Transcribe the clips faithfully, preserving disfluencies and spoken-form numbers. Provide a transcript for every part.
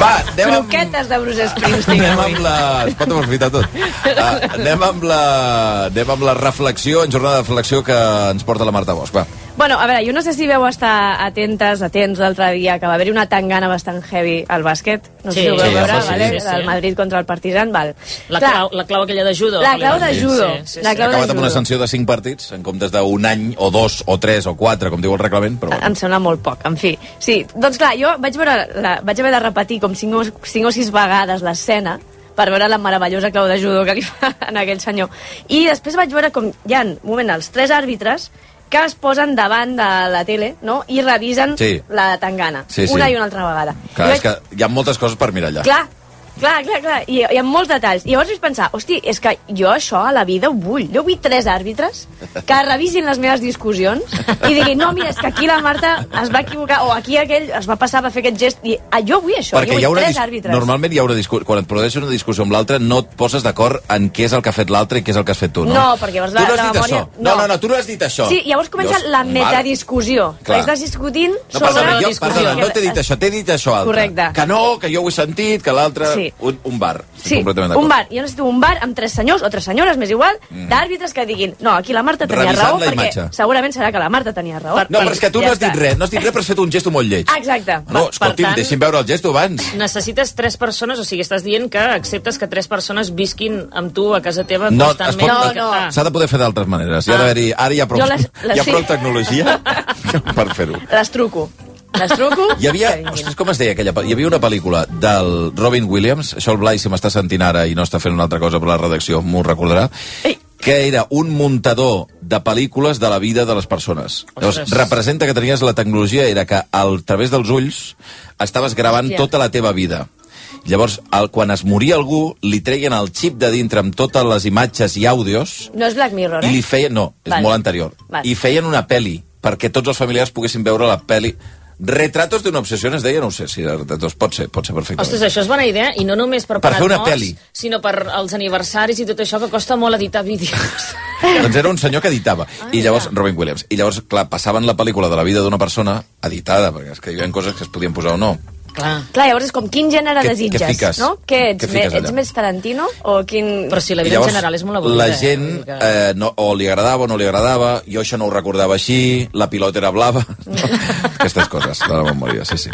Va, anem amb... Croquetes de Bruce Springsteen. Anem amb la... Es pot aprofitar tot. Uh, anem, amb la... anem amb la reflexió, en jornada de reflexió que ens porta la Marta Bosch. Va. Bueno, a veure, jo no sé si veu estar atentes, atents l'altre dia, que va haver-hi una tangana bastant heavy al bàsquet. No sé Sí, si ho veu sí, veure, sí, vale? sí, sí. El Madrid contra el Partizan, val. La Clar, clau, la clau aquella de judo. La clau de judo. Sí, sí, sí. La Ha clau de acabat amb una judo. sanció de cinc partits, en comptes d'un any, o dos, o tres, o quatre, com diu el reglament, però... Em sembla molt poc, en fi. Sí, doncs clar, jo vaig, veure la, vaig haver de repetir com cinc o, cinc o sis vegades l'escena per veure la meravellosa clau de judo que li fa en aquell senyor. I després vaig veure com hi ha, un moment, els tres àrbitres que es posen davant de la tele, no?, i revisen Sí. la tangana, Sí, sí. una i una altra vegada. Clar, I és que hi ha moltes coses per mirar allà. Clar, clar, clar, clar. I hi ha molts detalls. I llavors vaig pensar, hosti, és que jo això a la vida ho vull. Jo vull tres àrbitres que revisin les meves discussions i diguin, no, mira, és que aquí la Marta es va equivocar, o aquí aquell es va passar, va fer aquest gest, i ah, jo vull això, Perquè jo hi ha vull una tres dis... àrbitres. Normalment hi ha una discussió... Quan et produeixes una discussió amb l'altre, no et poses d'acord en què és el que ha fet l'altre i què és el que has fet tu, no? No, perquè llavors tu la- no has la dit memòria- això. No, no, no, tu no has dit això. Sí, llavors comença Llavors, la val. metadiscussió. Clar. Estàs discutint No sobre... passa res, jo, discussió. perdona, no t'he dit això, t'he dit això altre. Correcte. Que no, que jo ho he sentit, que l'altre... Sí. Un, un bar. Estic Sí, completament d'acord. un bar. Jo necessito un bar amb tres senyors o tres senyores, més igual, Mm. d'àrbitres que diguin, no, aquí la Marta tenia Revisant raó, la perquè imatge. segurament serà que la Marta tenia raó. No, però és que tu Ja no has dit està. res, no has dit res, però has fet un gesto molt lleig. Exacte. No, Per- escolti'm, per tant- deixi'm veure el gesto abans. Necessites tres persones, o sigui, estàs dient que acceptes que tres persones visquin amb tu a casa teva No, es constantment. pot, No, no. Ah. S'ha de poder fer d'altres maneres. Hi ha Ah. d'haver-hi... Ara hi ha prou, Jo les- les- hi ha sí. prou tecnologia per fer-ho. Les truco. Les truco. Hi havia, que vinguin. ostres, com es deia aquella... pel- Hi havia una pel·lícula del Robin Williams, això el Blai, si m'està sentint ara i no està fent una altra cosa per la redacció, m'ho recordarà, Ei. que era un muntador de pel·lícules de la vida de les persones. Llavors, Ostres. representa que tenies la tecnologia, era que al través dels ulls estaves gravant Hòstia. tota la teva vida. Llavors, el, quan es moria algú, li treien el xip de dintre amb totes les imatges i àudios No és Black Mirror, eh? i li feien... No, és Vale. molt anterior. Vale. I feien una peli, perquè tots els familiars poguessin veure la peli. Retratos d'una obsessió, es deia? No ho sé, si retratos pot ser, pot ser perfectament. Ostres, això és bona idea, i no només per, Per fer una morts, pel·li. sinó per als aniversaris i tot això, que costa molt editar vídeos. Doncs era un senyor que editava. Ah, I llavors, mira. Robin Williams. I llavors, clar, passaven la pel·lícula de la vida d'una persona editada, perquè és que hi havia coses que es podien posar o no. Clar. Clar, llavors és com quin gènere Què- desitges, què fiques? no? Què ets? Què fiques Me- ets allà? més Tarantino o quin... Però si la I vida en llavors, general és molt avorrida. la gent eh? Vull dir que- eh, no, o li agradava o no li agradava, jo això no ho recordava així, la pilota era blava... No, aquestes coses de la memòria, sí, sí.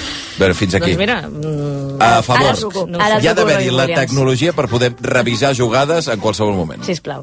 A veure, fins aquí. Doncs mira... Mm, A favor, Ara truco, No ara hi ha truco d'haver-hi Robin la Williams. tecnologia per poder revisar jugades en qualsevol moment. Sisplau.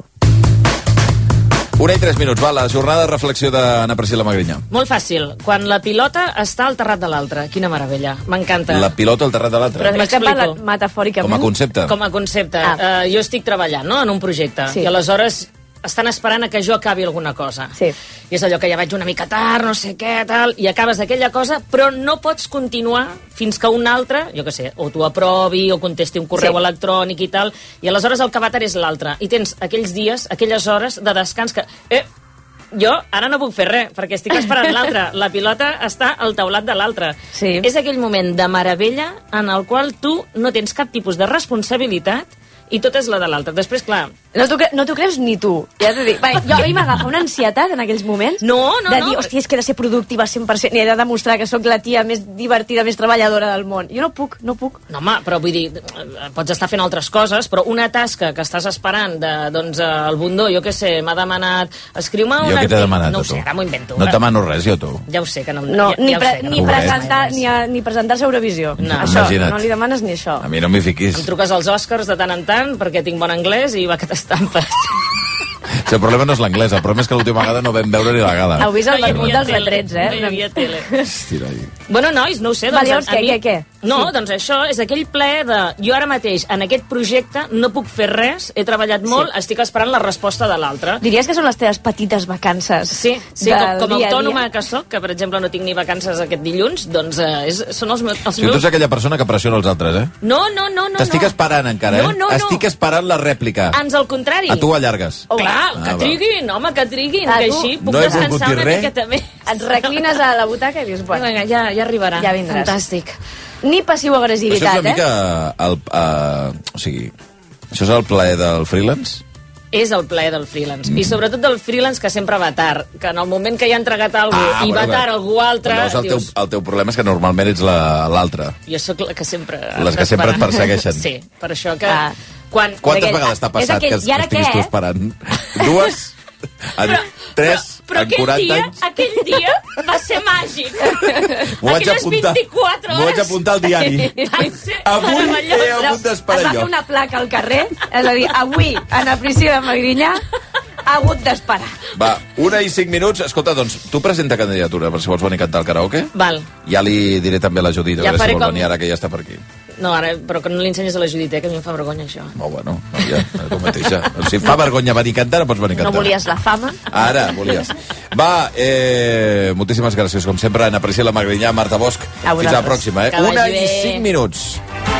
Una i tres minuts, va, la jornada de reflexió d'Anna Priscila Magrinyà. Molt fàcil. Quan la pilota està al terrat de l'altre. Quina meravella. M'encanta. La pilota al terrat de l'altre. Però és que M'explico. parla metafòricament. Com a concepte. Com a concepte. Ah. Uh, jo estic treballant, no?, en un projecte. Sí. I aleshores estan esperant a que jo acabi alguna cosa. Sí. I és allò que ja vaig una mica tard, no sé què, tal, i acabes aquella cosa, però no pots continuar fins que un altre, jo què sé, o t'ho aprovi, o contesti un correu Sí. electrònic i tal, i aleshores el que va tard és l'altre. I tens aquells dies, aquelles hores de descans que... Eh, jo ara no puc fer res, perquè estic esperant l'altre. La pilota està al taulat de l'altre. Sí. És aquell moment de meravella en el qual tu no tens cap tipus de responsabilitat i tot és la de l'altre. Després, clar... No t'ho cre no t'ho creus ni tu. Ja t'ho dic. Va, jo, a mi m'agafa una ansietat en aquells moments No, no, de no. dir, hòstia, és que he de ser productiva cent per cent i he de demostrar que sóc la tia més divertida, més treballadora del món. Jo no puc, no puc. No, home, però vull dir, eh, pots estar fent altres coses, però una tasca que estàs esperant de, doncs, eh, el Bundó, jo què sé, m'ha demanat... Escriu-me un Jo què t'he article. demanat, No a ho tu? sé, ara m'ho invento. No et demano res, jo, tu. Ja ho sé, que no... No, ja, ni, ja ho pre sé, que ni, no. Pobret. presentar, ni, a, ni presentar-se a Eurovisió. No. Això, Imagina't. no li demanes ni això. A mi no m'hi fiquis. Em truques als Oscars de tant en tant perquè tinc bon anglès i va que t'estampes. Si el problema no és l'anglès, el problema és que l'última vegada no vam veure ni la gala. Heu vist el No hi vermut havia dels tele, retrets, eh? no hi havia tele. Hòstia, noi. Bueno, nois, no ho sé. Doncs, Vale, llavors a què, mi... què, què? No, Sí. doncs això és aquell ple de... Jo ara mateix, en aquest projecte, no puc fer res, he treballat molt, Sí. estic esperant la resposta de l'altre. Diries que són les teves petites vacances Sí, sí del com, com dia a autònoma dia? que sóc, que per exemple no tinc ni vacances aquest dilluns, doncs eh, és, són els, meus, els Si tu meus... ets aquella persona que pressiona els altres, eh? No, no, no, no. T'estic no. esperant encara, No, eh? no, no. Estic esperant la rèplica. Ans al contrari. A tu allargues. Oh, clar, Ah, que va. triguin, home, que triguin, Ah, que tu així puc no he volgut descansar dir una res. miqueta més. Et reclines a la butaca i dius, bueno, Vinga, ja, ja arribarà. ja vindràs. Fantàstic. Ni Això és passiu-agressivitat, una eh? mica... El, uh, o sigui, això és el plaer del freelance? és el plaer del freelance. Mm. I sobretot del freelance que sempre va tard, que en el moment que ja ha entregat alguna cosa ah, i va tard algú altre... Llavors el, dius... teu, el teu problema és que normalment ets l'altre. Jo sóc la que sempre... Les que sempre et persegueixen. Sí, per això que... Ah. Quan... Quantes aquell... vegades t'ha passat aquell... que, que estiguis tu esperant? Dues? En però, tres, però, però en quaranta dia, anys... aquell dia va ser màgic. M'ho vaig apuntar, vint-i-quatre hores... M'ho vaig apuntar al diari. Avui he hagut d'esperar jo. Es va fer una placa al carrer, és a dir, avui, en la prisió de Magrinyà, ha hagut d'esperar. Va, una i cinc minuts. Escolta, doncs, tu presenta candidatura per si vols venir a cantar al karaoke. Val. Ja li diré també a la Judit, a ja veure si vol com... venir ara que ja està per aquí. No, ara, però que no li ensenyes a la Judit, eh, que a mi em fa vergonya, això. Oh, bueno, ja, tu mateixa. Si fa vergonya venir a cantar, no pots venir a cantar. No volies la fama? Ara, volies. Va, eh, moltíssimes gràcies, com sempre, Anna Priscila Magrinyà, Marta Bosch. Fins a la pròxima, eh? Una i cinc minuts.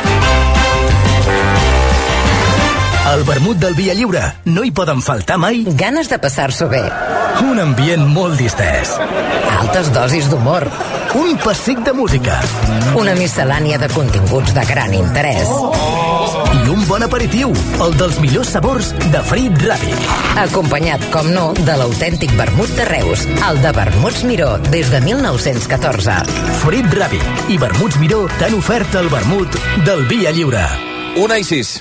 Al vermut del Via Lliure no hi poden faltar mai ganes de passar-s'ho bé, un ambient molt distès, altes dosis d'humor, un pessic de música, una miscel·lània de continguts de gran interès i un bon aperitiu, el dels millors sabors de Frit Ràpid, acompanyat, com no, de l'autèntic vermut de Reus, el de Vermuts Miró, des de mil nou-cents catorze. Frit Ràpid i Vermuts Miró t'han ofert el vermut del Via Lliure. Una i sis.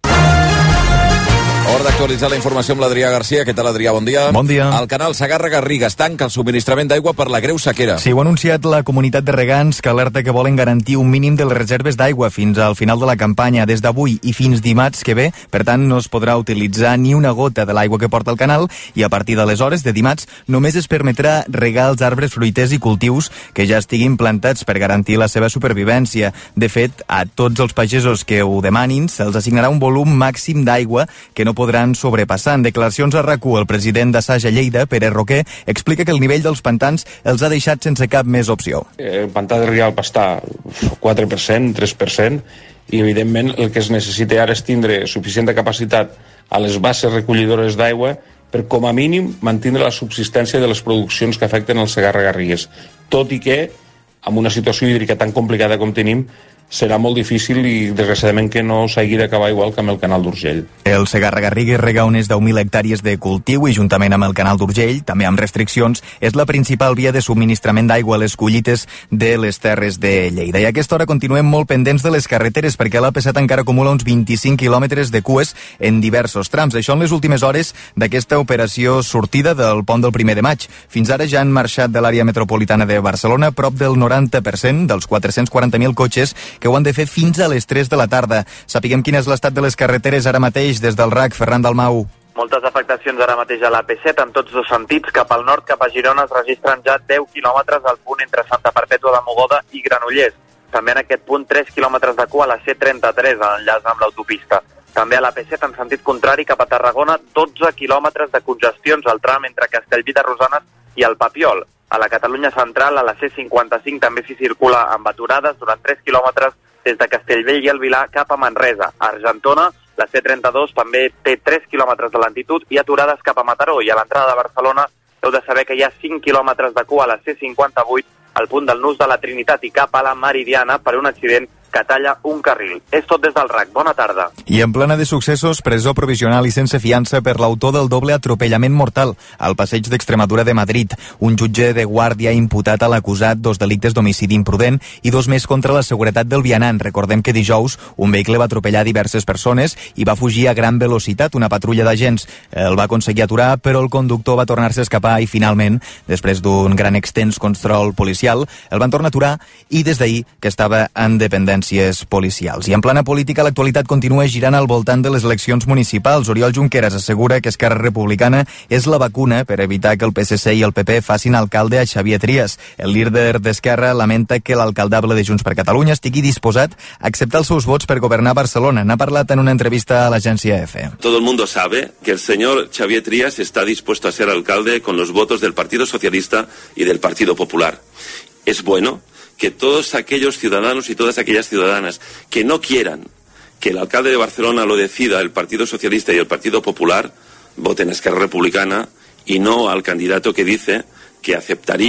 Hora d'actualitzar la informació amb l'Adrià Garcia. Què tal, Adrià? Bon dia. Bon dia. El canal Segarra-Garrigues tanca el subministrament d'aigua per la greu sequera. Sí, ho ha anunciat la comunitat de regants, que alerta que volen garantir un mínim de les reserves d'aigua fins al final de la campanya, des d'avui i fins dimarts que ve. Per tant, no es podrà utilitzar ni una gota de l'aigua que porta el canal i a partir d'aleshores, de dimarts, només es permetrà regar els arbres fruiters i cultius que ja estiguin plantats per garantir la seva supervivència. De fet, a tots els pagesos que ho demanin se'ls assignarà un volum màxim d'aigua que no podran sobrepassar. En declaracions a RAC u, el president d'Assaig a Lleida, Pere Roquer, explica que el nivell dels pantans els ha deixat sense cap més opció. El pantà de Rialp està quatre per cent, tres per cent, i evidentment el que es necessita ara és tindre suficient capacitat a les basses recollidores d'aigua per, com a mínim, mantenir la subsistència de les produccions que afecten el Segarra-Garrigues. Tot i que, amb una situació hídrica tan complicada com tenim, serà molt difícil i, desgraciadament, que no s'hagi d'acabar igual que amb el canal d'Urgell. El Segarra-Garrigues rega unes deu mil hectàrees de cultiu i, juntament amb el canal d'Urgell, també amb restriccions, és la principal via de subministrament d'aigua a les collites de les terres de Lleida. I a aquesta hora continuem molt pendents de les carreteres perquè l'A P set encara acumula uns vint-i-cinc quilòmetres de cues en diversos trams. Això en les últimes hores d'aquesta operació sortida del pont del primer de maig. Fins ara ja han marxat de l'àrea metropolitana de Barcelona prop del noranta per cent dels quatre-cents quaranta mil cotxes que ho han de fer fins a les tres de la tarda. Sapiguem quin és l'estat de les carreteres ara mateix des del RAC. Ferran Dalmau. Moltes afectacions ara mateix a l'A P set en tots dos sentits. Cap al nord, cap a Girona, es registren ja deu quilòmetres al punt entre Santa Perpètua de Mogoda i Granollers. També en aquest punt tres quilòmetres de cua a la C trenta-tres, en enllaç amb l'autopista. També a l'A P set en sentit contrari cap a Tarragona, dotze quilòmetres de congestions al tram entre Castellví de Rosanes i el Papiol. A la Catalunya central, a la C cinquanta-cinc, també s'hi circula amb aturades durant tres quilòmetres des de Castellbell i el Vilar cap a Manresa. A Argentona, la C trenta-dos també té tres quilòmetres de lentitud i aturades cap a Mataró. I a l'entrada de Barcelona heu de saber que hi ha cinc quilòmetres de cua a la C cinquanta-vuit al punt del Nus de la Trinitat i cap a la Meridiana per un accident que talla un carril. És tot des del RAC. Bona tarda. I en plena de successos, presó provisional i sense fiança per l'autor del doble atropellament mortal al passeig d'Extremadura de Madrid. Un jutge de guàrdia ha imputat a l'acusat dos delictes d'homicidi imprudent i dos més contra la seguretat del vianant. Recordem que dijous un vehicle va atropellar diverses persones i va fugir a gran velocitat. Una patrulla d'agents el va aconseguir aturar, però el conductor va tornar-se a escapar i finalment, després d'un gran extens control policial, el van tornar a aturar i des d'ahir que estava en dependència policials. I en plana política, l'actualitat continua girant al voltant de les eleccions municipals. Oriol Junqueras assegura que Esquerra Republicana és la vacuna per evitar que el P S C i el P P facin alcalde a Xavier Trias. El líder d'Esquerra lamenta que l'alcaldable de Junts per Catalunya estigui disposat a acceptar els seus vots per governar Barcelona. N'ha parlat en una entrevista a l'agència E F. Todo el mundo sabe que el señor Xavier Trias está dispuesto a ser alcalde con los votos del Partido Socialista y del Partido Popular. Es bueno que todos aquellos ciudadanos y todas aquellas ciudadanas que no quieran que el alcalde de Barcelona lo decida el Partido Socialista y el Partido Popular, voten a Esquerra Republicana y no al candidato que dice que aceptaría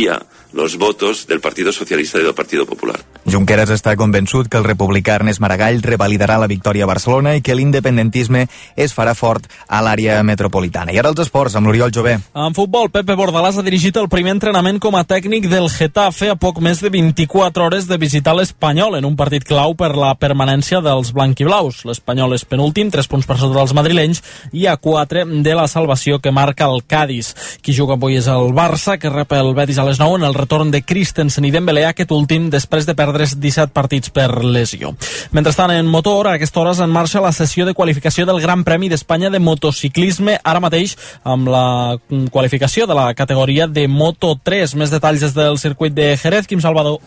los votos del Partido Socialista y del Partido Popular. Junqueras està convençut que el republicà Ernest Maragall revalidarà la victòria a Barcelona i que l'independentisme es farà fort a l'àrea metropolitana. I ara els esports, amb l'Oriol Jové. En futbol, Pepe Bordalàs ha dirigit el primer entrenament com a tècnic del Getafe a poc més de vint-i-quatre hores de visitar l'Espanyol en un partit clau per la permanència dels blanquiblaus. L'Espanyol és penúltim, tres punts per sota dels madrilenys i a quatre de la salvació que marca el Cádiz. Qui juga avui és el Barça, que rep el Betis a les nou en el retorn de Christensen i Dembélé, aquest últim després de perdre disset partits per lesió. Mentrestant, en motor, a aquesta hora en marxa la sessió de qualificació del Gran Premi d'Espanya de motociclisme, ara mateix amb la qualificació de la categoria de Moto tres. Més detalls des del circuit de Jerez. Quim Salvador.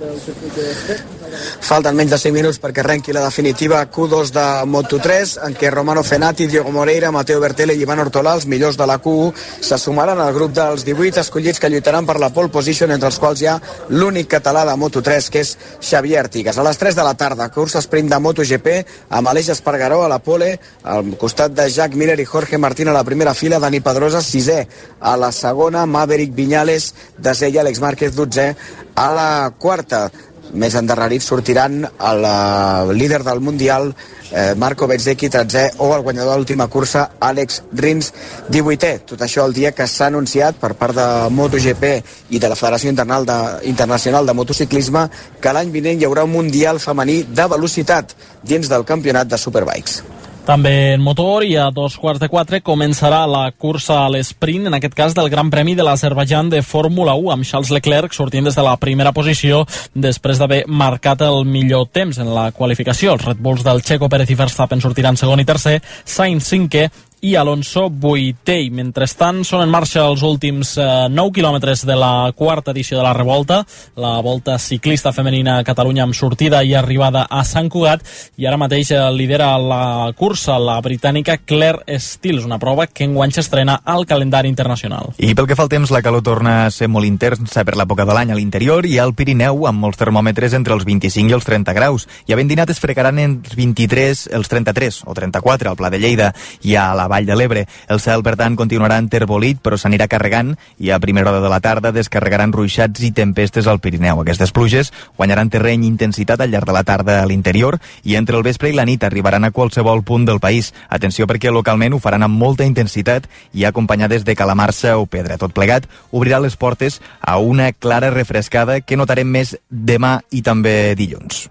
Falten menys de cinc minuts perquè arrenqui la definitiva Q dos de Moto tres, en què Romano Fenati, Diego Moreira, Mateo Bertele i Ivan Ortolà, els millors de la Q u, se sumaran al grup dels divuit escollits que lluitaran per la pole position, entre els quals hi ha l'únic català de Moto tres, que és Xavier Artigas. A les tres de la tarda, cursa sprint de MotoGP, amb Aleix Espargaró a la pole, al costat de Jack Miller i Jorge Martín a la primera fila, Dani Pedrosa sisè a la segona, Maverick Viñales desè i Àlex Márquez dotzè a la quarta. Més endarrerits sortiran el líder del Mundial, eh, Marco Bezzecchi, tretzè, o el guanyador de l'última cursa, Àlex Rins, divuitè. Tot això el dia que s'ha anunciat per part de MotoGP i de la Federació Internacional de, Internacional de Motociclisme que l'any vinent hi haurà un Mundial femení de velocitat dins del campionat de Superbikes. També en motor, i a dos quarts de quatre començarà la cursa a l'esprint, en aquest cas del Gran Premi de l'Azerbaidjan de Fórmula u, amb Charles Leclerc sortint des de la primera posició després d'haver marcat el millor temps en la qualificació. Els Red Bulls del Checo Pérez i Verstappen sortiran segon i tercer, Sainz cinquè i Alonso vuitè. Mentrestant, són en marxa els últims eh, nou quilòmetres de la quarta edició de la Revolta, la volta ciclista femenina a Catalunya amb sortida i arribada a Sant Cugat, i ara mateix eh, lidera la cursa la britànica Claire Steele, una prova que enguany s'estrena al calendari internacional. I pel que fa al temps, la calor torna a ser molt intensa per l'època de l'any a l'interior i al Pirineu, amb molts termòmetres entre els vint-i-cinc i els trenta graus. I a Vendinat es fregaran entre vint-i-tres, els trenta-tres o trenta-quatre al Pla de Lleida i a la Vall de l'Ebre. El cel, per tant, continuarà enterbolit, però s'anirà carregant i a primera hora de la tarda descarregaran ruixats i tempestes al Pirineu. Aquestes pluges guanyaran terreny i intensitat al llarg de la tarda a l'interior i entre el vespre i la nit arribaran a qualsevol punt del país. Atenció, perquè localment ho faran amb molta intensitat i acompanyades de calamarsa o pedra. Tot plegat obrirà les portes a una clara refrescada que notarem més demà i també dilluns.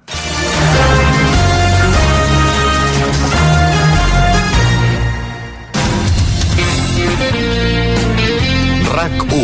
RAC u.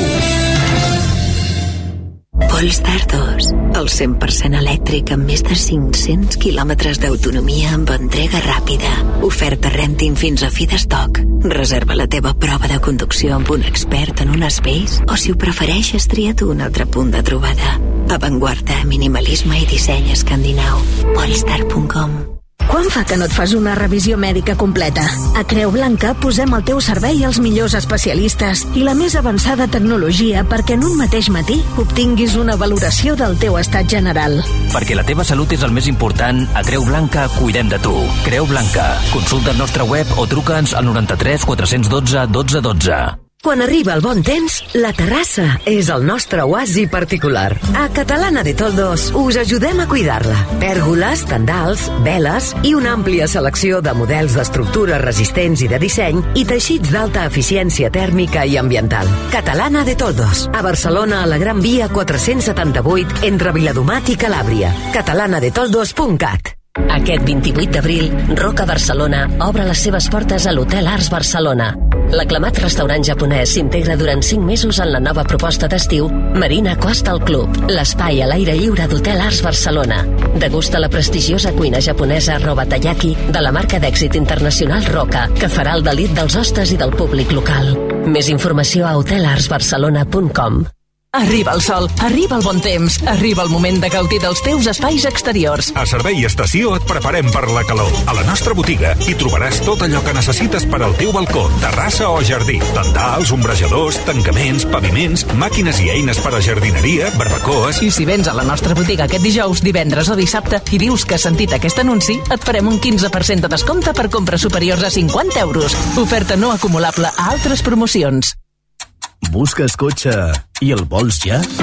Polestar dos, el cent per cent elèctric amb més de cinc-cents quilòmetres d'autonomia amb entrega ràpida. Oferta renting fins a fi d'estoc. Reserva la teva prova de conducció amb un expert en un Space o, si ho prefereixes, tria't un altre punt de trobada. Avantguarda, minimalisme i disseny escandinau. Polestar punt com. Quan fa que no et fas una revisió mèdica completa? A Creu Blanca posem al teu servei els millors especialistes i la més avançada tecnologia perquè en un mateix matí obtinguis una valoració del teu estat general. Perquè la teva salut és el més important, a Creu Blanca cuidem de tu. Creu Blanca. Consulta el nostre web o truca'ns al noranta-tres quatre-cents dotze dotze dotze. Quan arriba el bon temps, la terrassa és el nostre oasi particular. A Catalana de Toldos us ajudem a cuidar-la. Pèrgoles, tendals, veles i una àmplia selecció de models d'estructures resistents i de disseny i teixits d'alta eficiència tèrmica i ambiental. Catalana de Toldos, a Barcelona, a la Gran Via quatre-cents setanta-vuit, entre Viladomat i Calàbria. catalana de toldos punt cat. Aquest vint-i-vuit d'abril, Roca Barcelona obre les seves portes a l'Hotel Arts Barcelona. L'aclamat restaurant japonès s'integra durant cinc mesos en la nova proposta d'estiu Marina Coastal Club, l'espai a l'aire lliure d'Hotel Arts Barcelona. Degusta la prestigiosa cuina japonesa Robatayaki de la marca d'èxit internacional Roca, que farà el delit dels hostes i del públic local. Més informació a hotel arts barcelona punt com. Arriba el sol, arriba el bon temps, arriba el moment de gaudir dels teus espais exteriors. A Servei Estació et preparem per la calor. A la nostra botiga hi trobaràs tot allò que necessites per al teu balcó, terrassa o jardí. Tendals, ombrejadors, tancaments, paviments, màquines i eines per a jardineria, barbacoes... I si vens a la nostra botiga aquest dijous, divendres o dissabte i dius que has sentit aquest anunci, et farem un quinze per cent de descompte per compres superiors a cinquanta euros. Oferta no acumulable a altres promocions. Busques cotxe i el vols ja? A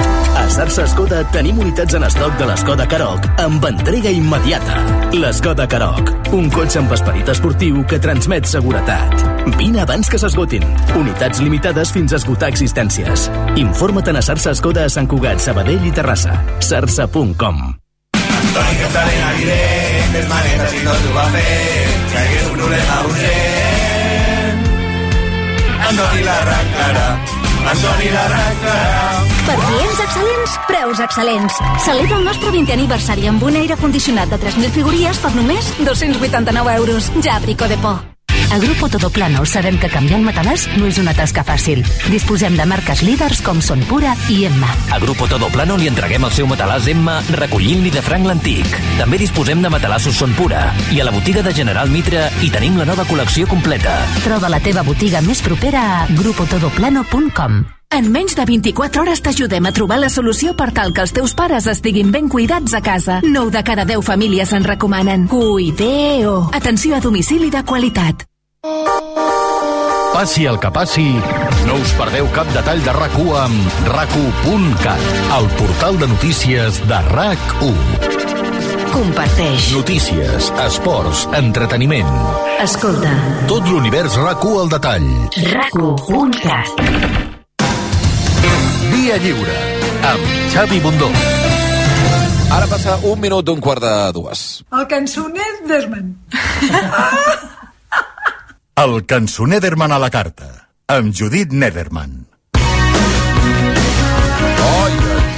A Sarsa Skoda tenim unitats en estoc de l'Skoda Karoq amb entrega immediata. L'Skoda Karoq, un cotxe amb esperit esportiu que transmet seguretat. Vine abans que s'esgotin. Unitats limitades fins a esgotar existències. Informa't a Sarsa Skoda a Sant Cugat, Sabadell i Terrassa. sarsa punt com. Antoni Capdalena diré, més manetes i no t'ho va fer, si hagués un problema urgent. Antoni l'arrancarà, Antoni l'arrancarà. Per clients excel·lents, preus excel·lents. Celebra el nostre vintè aniversari amb un aire condicionat de tres mil figuries per només dos-cents vuitanta-nou euros. Ja a Brico de Po. A Grupo Todoplano sabem que canviar el matalàs no és una tasca fàcil. Disposem de marques líders com Son Pura i Emma. A Grupo Todoplano li entreguem el seu matalàs Emma recollint-li de franc l'antic. També disposem de matalassos Son Pura. I a la botiga de General Mitre hi tenim la nova col·lecció completa. Troba la teva botiga més propera a grupo todoplano punt com. En menys de vint-i-quatre hores t'ajudem a trobar la solució per tal que els teus pares estiguin ben cuidats a casa. nou de cada deu famílies en recomanen. Cuideo. Atenció a domicili de qualitat. Passi el que passi, no us perdeu cap detall de RAC u amb rac u punt cat, el portal de notícies de RAC u. Comparteix. Notícies, esports, entreteniment. Escolta. Tot l'univers RAC u al detall. rac u punt cat. Via Lliure, amb Xavi Bundó. Ara passa un minut d'un quart de dues. El cançoner d'Esman. El cançoner d'Herman a la carta, amb Judit Nederman. Oi,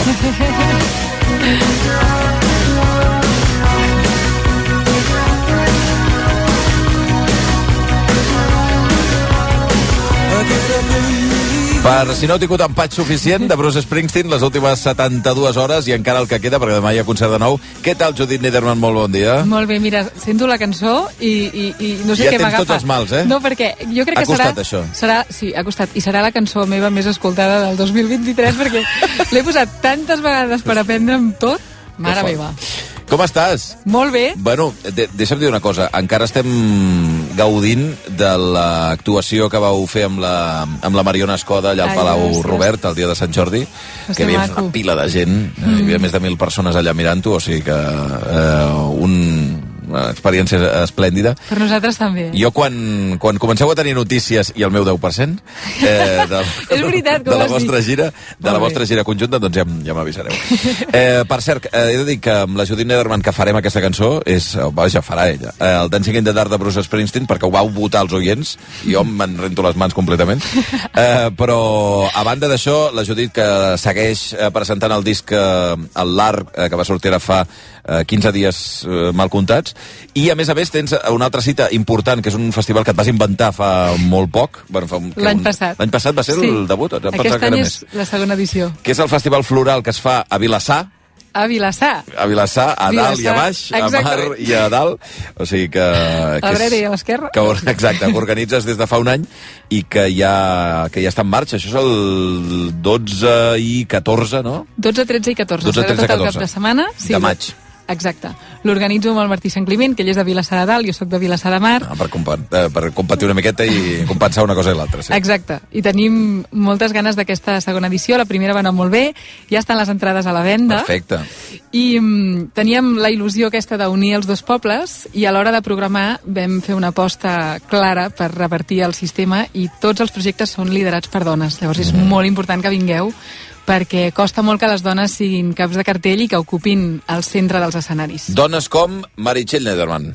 Per si no heu tingut empat suficient de Bruce Springsteen les últimes setanta-dues hores i encara el que queda, perquè demà hi ha concert de nou. Què tal, Judit Nederman? Molt bon dia. Molt bé, mira, sento la cançó i, i, i no sé ja què m'agafa. Ja tens tots els mals, eh? No, perquè jo crec ha que serà... Ha costat, això. Serà, sí, ha costat. I serà la cançó meva més escoltada del dos mil vint-i-tres, perquè l'he posat tantes vegades per aprendre'm tot. Mare meva. Com estàs? Molt bé. Bueno, de, deixa'm dir una cosa. Encara estem gaudint de l'actuació que vau fer amb la, amb la Mariona Escoda allà al Ai, Palau gràcies. Robert el dia de Sant Jordi, que hi havia una pila de gent, mm. hi havia més de mil persones allà mirant-ho, o sigui que eh, un... una experiència esplèndida. Per nosaltres també. Jo, quan, quan comenceu a tenir notícies i el meu deu per cent eh, de, és veritat, de, la vostra gira, de la vostra gira conjunta, doncs ja, ja m'avisareu. Eh, per cert, eh, he de dir que amb la Judit Nederman que farem aquesta cançó és, vaja, farà ella, eh, el Dancing in the Dark de Bruce Springsteen, perquè ho vau votar els oients, i jo me'n rento les mans completament. Eh, però, a banda d'això, la Judit que segueix eh, presentant el disc eh, el L'Arc, eh, que va sortir ara fa eh, quinze dies eh, mal comptats, i a més a més tens una altra cita important, que és un festival que et vas inventar fa molt poc. Bueno, fa un, l'any passat. L'any passat va ser sí. el debut? Aquest any és la segona edició. Que és el Festival Floral que es fa a Vilassar. A Vilassar. A Vilassar, a Vilassar, dalt i a baix, exacte. A mar i a dalt. O sigui que... que a la dreta i a l'esquerra. Que, exacte, que organitzes des de fa un any i que ja, que ja està en marxa. Això és el dotze i catorze, no? dotze, tretze i catorze. dotze, tretze i catorze. Tot el cap de setmana. Sí, de maig. Exacte. L'organitzo amb el Martí Sant Climent, que ell és de Vilassar de Dalt, jo sóc de Vilassar de Mar. Ah, per, compa eh, per competir una miqueta i compensar una cosa i l'altra. Sí. Exacte. I tenim moltes ganes d'aquesta segona edició. La primera va anar molt bé, ja estan les entrades a la venda. Perfecte. I mm, teníem la il·lusió aquesta d'unir els dos pobles i a l'hora de programar vam fer una aposta clara per repartir el sistema i tots els projectes són liderats per dones. Llavors és mm. molt important que vingueu perquè costa molt que les dones siguin caps de cartell i que ocupin el centre dels escenaris. Dones com Meritxell Nederman.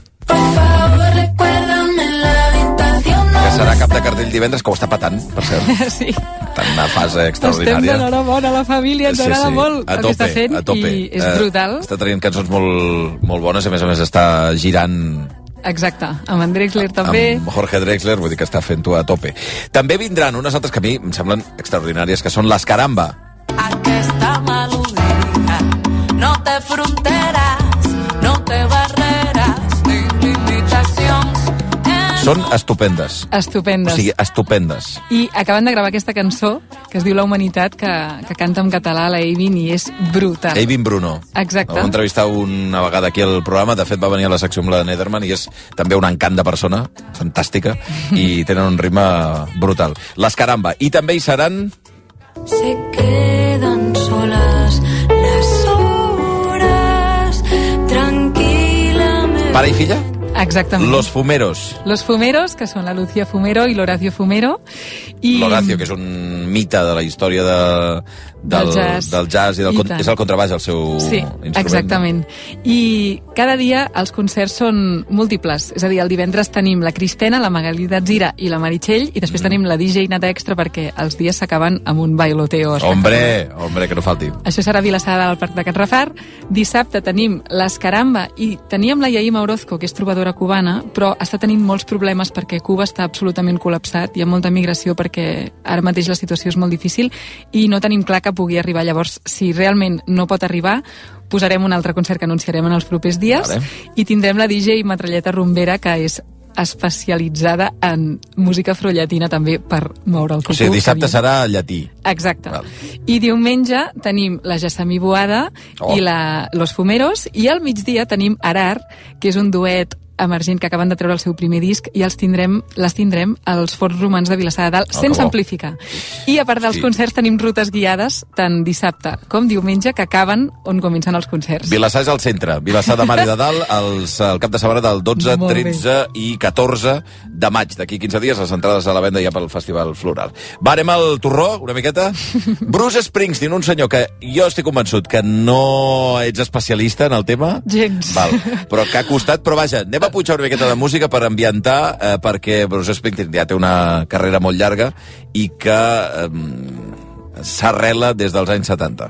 Que serà cap de cartell divendres, que ho està patant, per cert. Sí. Està en una fase extraordinària. Estem d'enhorabona, la família ens sí, agrada sí. molt a el tope, que està fent a tope. I és brutal. Eh, està traient cançons molt, molt bones, a més a més està girant... Exacte, amb en Drexler també. Amb Jorge Drexler, vull dir que està fent-ho a tope. També vindran unes altres que a mi em semblen extraordinàries, que són les Caramba. Aquesta melodia no té fronteres, no té barreres ni limitacions. Són estupendes. Estupendes. O sigui, estupendes. I acaben de gravar aquesta cançó, que es diu La Humanitat, que, que canta en català la Eivin, i és brutal. Eivin Bruno. Exacte. Vam entrevistar una vegada aquí al programa, de fet va venir a la secció amb la Nederman, i és també un encant de persona, fantàstica, i tenen un ritme brutal. Les Caramba. I també hi seran... Se quedan solas Pare i filla? Exactament. Los Fumeros. Los Fumeros, que són la Lucía Fumero i l'Horacio Fumero. I... L'Horacio, que és un mite de la història de, del, del jazz, del jazz i del, I és el contrabaix el seu sí, instrument. Exactament. I cada dia els concerts són múltiples. És a dir, el divendres tenim la Cristina, la Magalí Datzira i la Meritxell, i després mm. tenim la D J Nata Extra perquè els dies s'acaben amb un bailoteo. Hombre, hombre, que no falti. Això serà a Vilassar del Parc de Can Rafar. Dissabte tenim l'Escaramba i teníem la Yaima Orozco, que és trobadora cubana, però està tenint molts problemes perquè Cuba està absolutament col·lapsat, hi ha molta migració perquè ara mateix la situació és molt difícil i no tenim clar que pugui arribar. Llavors, si realment no pot arribar, posarem un altre concert que anunciarem en els propers dies vale. I tindrem la D J Matralleta Rumbera, que és especialitzada en música afrollatina també per moure el cucú. O sigui, dissabte serà llatí. Exacte. Val. I diumenge tenim la Jassamí Boada oh. i la Los Fumeros, i al migdia tenim Arar, que és un duet emergent que acaben de treure el seu primer disc, i els tindrem, les tindrem als Forts Romans de Vilassar de Dalt, oh, sense amplificar. I a part dels sí. concerts tenim rutes guiades tant dissabte com diumenge, que acaben on comencen els concerts. Vilassar és al centre, Vilassar de Mar i de Dalt, els, el cap de setmana del dotze, tretze i catorze de maig. D'aquí quinze dies, les entrades a la venda ja pel Festival Floral. Va, anem al torró, una miqueta? Bruce Springsteen, un senyor que jo estic convençut que no ets especialista en el tema. Gens. Val, però que ha costat, però vaja, anem a pujar una miqueta de música per ambientar, eh, perquè Bruce Springsteen ja té una carrera molt llarga i que eh, s'arrela des dels anys setanta.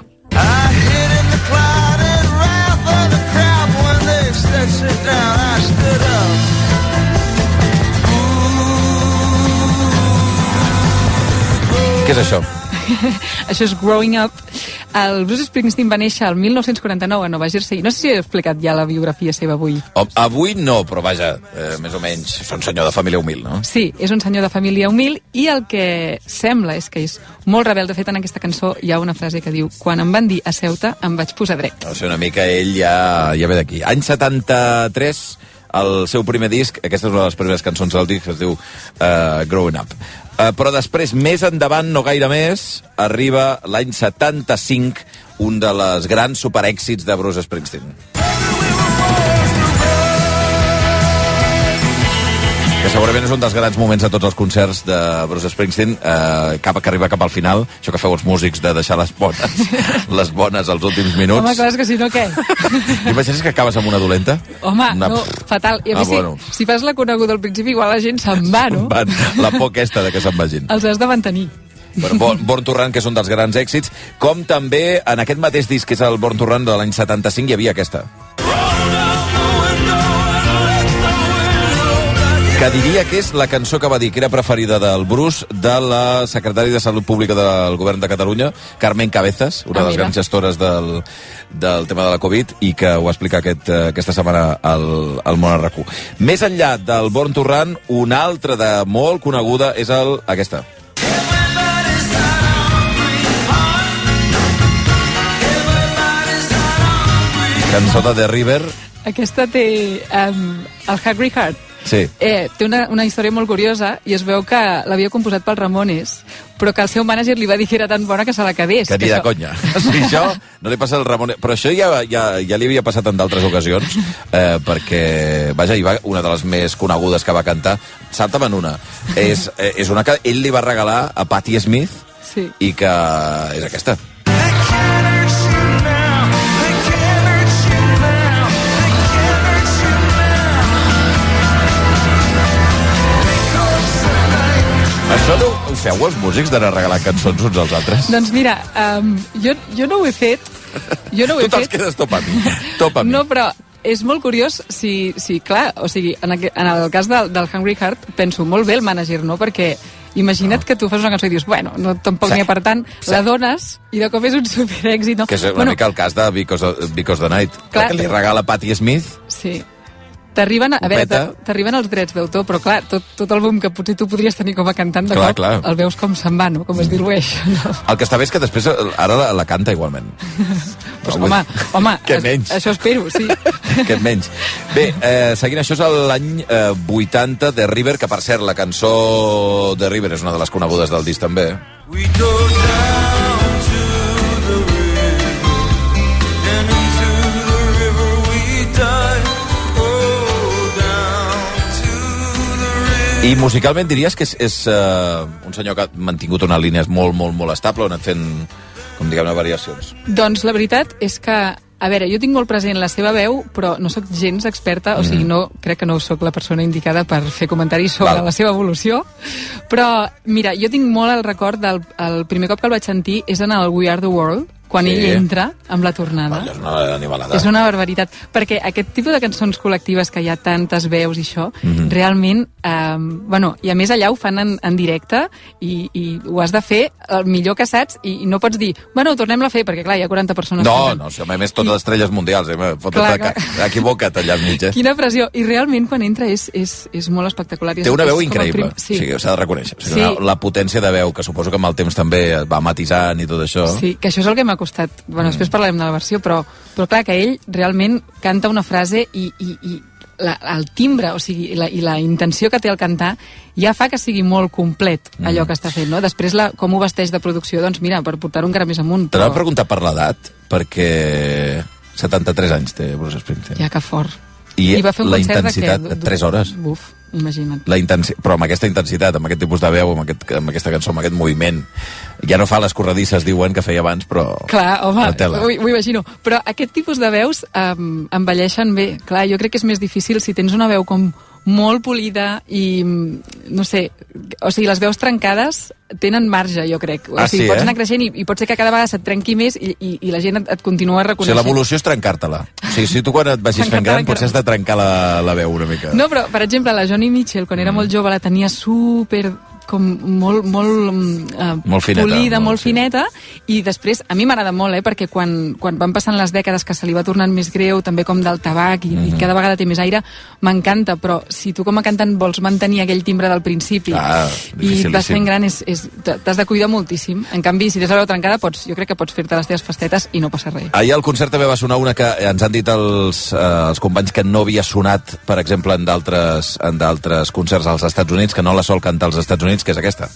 Què és això? Això és Growing Up. El Bruce Springsteen va néixer el mil nou-cents quaranta-nou a Nova Jersey. No sé si he explicat ja la biografia seva avui. O, avui no, però vaja, eh, més o menys, és un senyor de família humil, no? Sí, és un senyor de família humil, i el que sembla és que és molt rebel. De fet, en aquesta cançó hi ha una frase que diu: quan em van dir a Ceuta, em vaig posar dret. O sigui, una mica ell ja, ja ve d'aquí. Any setanta-tres, el seu primer disc, aquesta és una de les primeres cançons del disc, que es diu uh, Growing Up. Uh, però després, més endavant, no gaire més, arriba l'any setanta-cinc, un de les grans superèxits de Bruce Springsteen. Que segurament és un dels grans moments de tots els concerts de Bruce Springsteen, eh, cap, que arriba cap al final, això que feu els músics de deixar les bones, les bones als últims minuts. Home, clar, és que si no, què? Imagines que acabes amb una dolenta? Home, una... no, fatal. I a ah, més, bueno. si, si fas la coneguda al principi, igual la gent se'n va, no? Van, la por aquesta de que se'n vagin. Els has de mantenir. Bueno, Born, Born to Run, que és un dels grans èxits, com també en aquest mateix disc, que és el Born to Run de l'any setanta-cinc, hi havia aquesta. Que diria que és la cançó que va dir que era preferida del Bruce de la secretària de Salut Pública del Govern de Catalunya, Carmen Cabezas, una ah, de les grans gestores del, del tema de la Covid, i que ho va explicar aquest, aquesta setmana al, al Món R Q. Més enllà del Born to Run, una altra de molt coneguda és el, aquesta. Cançó de The River. Aquesta té um, el Hungry Heart. Sí. Eh, té una, una història molt curiosa, i es veu que l'havia composat pel Ramones, però que el seu mànager li va dir que era tan bona que se la quedés. Que ni de conya. Sí, això no li passa al Ramones. Però això ja, ja, ja li havia passat en d'altres ocasions, eh, perquè, vaja, hi va una de les més conegudes que va cantar. Salta'm en una. És, eh, és una que ell li va regalar a Patti Smith, sí. I que és aquesta. Això ho feu els músics d'anar a regalar cançons uns als altres? Doncs mira, um, jo, jo no ho he fet. Jo no ho he tu te'ls fet. quedes top a mi. Top a mi. No, però és molt curiós si, si clar, o sigui, en, aqu en el cas del, del Hungry Heart, penso molt bé el mànager, no? Perquè imagina't no. que tu fas una cançó i dius, bueno, no, tampoc sí. n'hi ha, per tant, sí. la dones, i de cop és un superèxit, no? Que és una bueno, mica el cas de Because, Because the Night, clar, que li regala Patti Smith. Sí. T'arriben, a veure, t'arriben els drets d'autor, però clar, tot, tot el boom que potser tu podries tenir com a cantant, de clar, cop clar. el veus com se'n va, no? Com es dilueix. No? El que està bé és que després ara la, la canta igualment. Pues, no, home, home que menys. Això espero, sí. Que menys. Bé, eh, seguint això és l'any eh, vuitanta de River, que per cert, la cançó de River és una de les conegudes del disc també. We go down to the river, and into the river we dive. Oh. I musicalment diries que és, és uh, un senyor que ha mantingut una línia molt, molt, molt estable, o ha anat fent, com diguem-ne, variacions? Doncs la veritat és que, a veure, jo tinc molt present la seva veu, però no sóc gens experta, o sigui, no, crec que no sóc la persona indicada per fer comentaris sobre Val. la seva evolució, però, mira, jo tinc molt el record del el primer cop que el vaig sentir és en el We Are The World, quan sí. ell entra amb la tornada. Oh, és una animalada. És una barbaritat, perquè aquest tipus de cançons col·lectives que hi ha tantes veus i això, mm-hmm. realment, eh, bueno, i a més allà ho fan en, en directe i, i ho has de fer el millor que saps i, i no pots dir, bueno, tornem-la a fer, perquè clar, hi ha quaranta persones. No, cantant. no, si a més totes les estrelles mundials, eh? Clar, clar. Equivoca't allà al mig, eh? Quina pressió, i realment quan entra és, és, és molt espectacular. Té una veu increïble, prim... sí. o sigui, s'ha de reconèixer. O sigui, sí. una, la potència de veu, que suposo que amb el temps també va matisant i tot això. Sí, que això és el que m'ha costat. Bueno, mm. després parlarem de la versió, però, però clar, que ell realment canta una frase i, i, i la, el timbre, o sigui, i la, i la intenció que té al cantar ja fa que sigui molt complet allò mm. que està fent, no? Després, la, com ho vesteix de producció, doncs mira, per portar-ho encara més amunt. Però... T'anava a preguntar per l'edat, perquè setanta-tres anys té Bruce Springsteen. Ja, que fort. I, I va fer un la concert intensitat, de, que, tres hores. Buf, imagina't. La intensi... Però amb aquesta intensitat, amb aquest tipus de veu, amb, aquest, amb aquesta cançó, amb aquest moviment, ja no fa les corredisses, diuen, que feia abans, però... Clar, home, ho imagino. Però aquest tipus de veus um, envelleixen bé. Clar, jo crec que és més difícil si tens una veu com molt polida i, no sé, o sigui, les veus trencades tenen marge, jo crec. O ah, sigui, sí, pots eh? anar creixent i, i pot ser que cada vegada se't trenqui més i, i, i la gent et, et continua reconeixent. O sigui, l'evolució és trencar-te-la. O sigui, si tu quan et vagis fent gran potser has de trencar la, la veu una mica. No, però, per exemple, la Joni Mitchell, quan era mm. molt jove, la tenia super... com molt, molt, uh, molt fineta, polida, molt, molt sí. fineta, i després, a mi m'agrada molt, eh, perquè quan, quan van passant les dècades que se li va tornant més greu, també com del tabac, i, mm-hmm. i cada vegada té més aire, m'encanta, però si tu com a cantant vols mantenir aquell timbre del principi ah, i et vas fent gran, és, és, t'has de cuidar moltíssim. En canvi, si tens la veu trencada, pots, jo crec que pots fer-te les teves festetes i no passa res. Ahir al concert també va sonar una que ens han dit els, eh, els companys que no havia sonat, per exemple, en d'altres en d'altres concerts als Estats Units, que no la sol cantar als Estats Units, que és aquesta.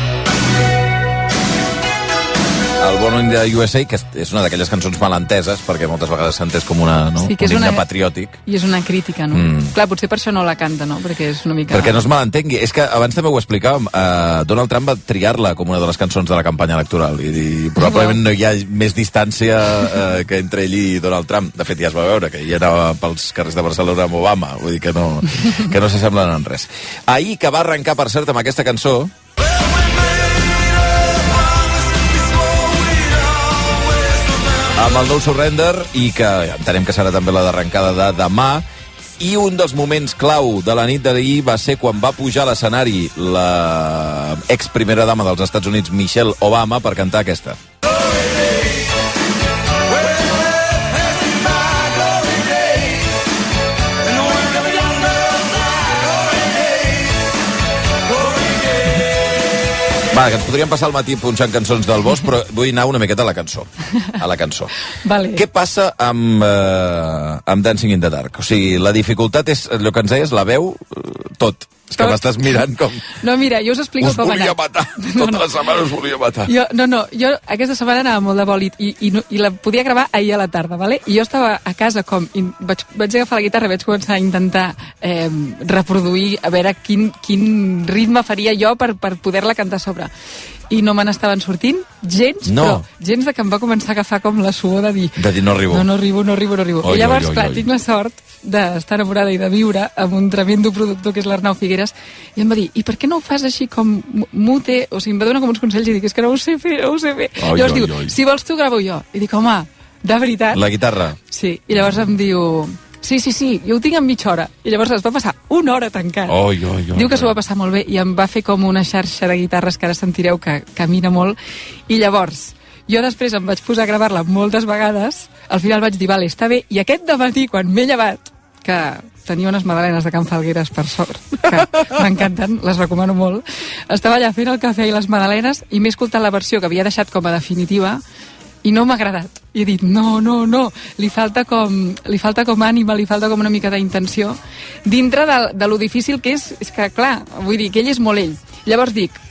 El Born in the U S A, que és una d'aquelles cançons malenteses, perquè moltes vegades s'entès com una, no? Sí, que és un himne una... patriòtic. I és una crítica, no? Mm. Clar, potser per això no la canta, no? Perquè és una mica... Perquè no es malentengui. És que abans també ho explicàvem. Uh, Donald Trump va triar-la com una de les cançons de la campanya electoral i, i probablement no hi ha més distància uh, que entre ell i Donald Trump. De fet, ja es va veure que ell anava pels carrers de Barcelona amb Obama. Vull dir que no, que no s'assemblen en res. Ahir, que va arrencar, per cert, amb aquesta cançó, amb el No Surrender, i que entenem que serà també la d'arrencada de demà. I un dels moments clau de la nit d'ahir va ser quan va pujar a l'escenari la ex primera dama dels Estats Units, Michelle Obama, per cantar aquesta. Va, que ens podríem passar el matí punxant cançons del bosc, però vull anar una miqueta a la cançó. A la cançó. Vale. Què passa amb, eh, amb Dancing in the Dark? O sigui, la dificultat és, allò que ens deies, la veu, tot. És que m'estàs mirant com... No, mira, jo us explico us com ha volia anat. matar. Tota no, no. la setmana us volia matar. Jo, no, no, jo aquesta setmana anava molt de bòlit i, i, no, i la podia gravar ahir a la tarda, vale? I jo estava a casa com... I vaig, vaig agafar la guitarra i vaig començar a intentar eh, reproduir, a veure quin, quin ritme faria jo per, per poder-la cantar a sobre. I no me n'estaven sortint gens, no. però gens de que em va començar a agafar com la suor de dir... De dir, no arribo. No, no arribo, no arribo, no arribo. Oi, I llavors, oi, oi, clar, oi. tinc la sort d'estar enamorada i de viure amb un tremendo productor que és l'Arnau Figueres, i em va dir, i per què no ho fas així com mute? O sigui, em va donar com uns consells i dic, és que no ho sé fer, no ho sé fer. Oi, llavors oi, diu, oi. si vols tu gravo jo. I dic, home, de veritat? La guitarra? Sí, i llavors em diu... Sí, sí, sí, jo ho tinc en mitja hora. I llavors es va passar una hora tancat. Oi, oi, oi, Diu que s'ho va passar molt bé i em va fer com una xarxa de guitarres que ara sentireu que camina molt. I llavors, jo després em vaig posar a gravar-la moltes vegades, al final vaig dir, vale, està bé, i aquest dematí, quan m'he llevat, que tenia unes magdalenes de Can Falgueres, per sort, que m'encanten, les recomano molt, estava allà fent el cafè i les magdalenes i m'he escoltat la versió que havia deixat com a definitiva i no m'ha agradat. I he dit, no, no, no, li falta com, li falta com ànima, li falta com una mica d'intenció. Dintre de, de lo difícil que és, és que, clar, vull dir que ell és molt ell. Llavors dic,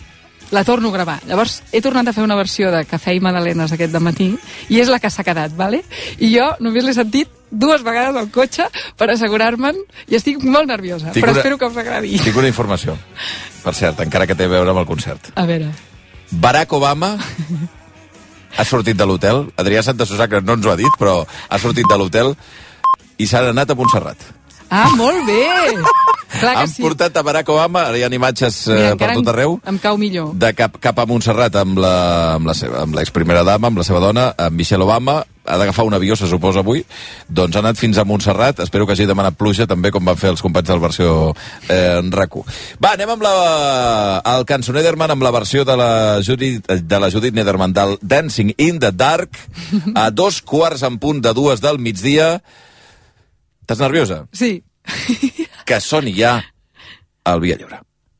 la torno a gravar. Llavors, he tornat a fer una versió de Cafè i Magdalenes aquest dematí, i és la que s'ha quedat, vale? I jo només l'he sentit dues vegades al cotxe per assegurar-me'n, i estic molt nerviosa, tinc però una, espero que us agradi. Tinc una informació, per cert, encara que té a veure amb el concert. A veure... Barack Obama ha sortit de l'hotel, Adrià Santasusà, que no ens ho ha dit, però ha sortit de l'hotel i s'ha anat a Montserrat. Ah, molt bé! Clar que Han sí. portat a Barack Obama, ara hi ha imatges Mira, eh, per tot arreu, em cau millor. de cap, cap a Montserrat amb la, amb la seva, amb l'exprimera dama, amb la seva dona, amb Michelle Obama. Ha d'agafar un avió, se suposa, avui. Doncs ha anat fins a Montserrat. Espero que hagi demanat pluja, també, com van fer els companys del versió eh, en RAC u. Va, anem amb la, el cançó Nederman, amb la versió de la Judith, de la Judith Nederman, del Dancing in the Dark, a dos quarts en punt de dues del migdia. Estàs nerviosa? Sí. Que soni ja el Via Lliure.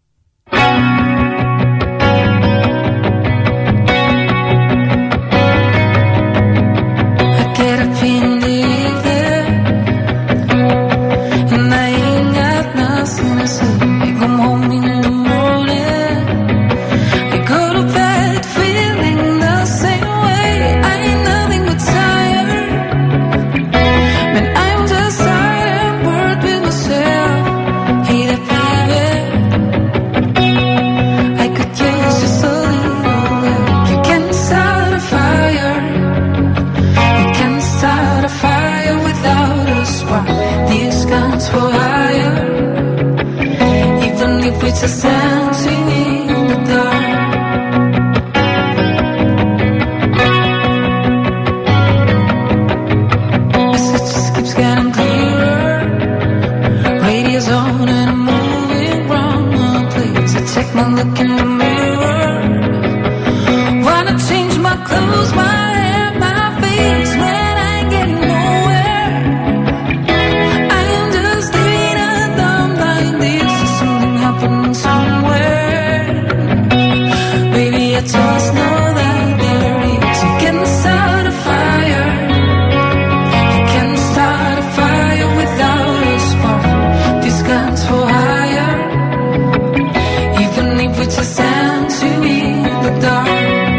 It's a dancing in the dark. Message just keeps getting clearer. Radio's on and I'm moving wrong. Please, I check my look in the mirror. Wanna change my clothes, my hair, my face, when I ain't getting nowhere. I am just living a dumb blind. This is something happening somewhere. Baby, I just know that there is. You can start a fire. You can start a fire without a spark. This gun's for hire. Even if we just dancing in the dark.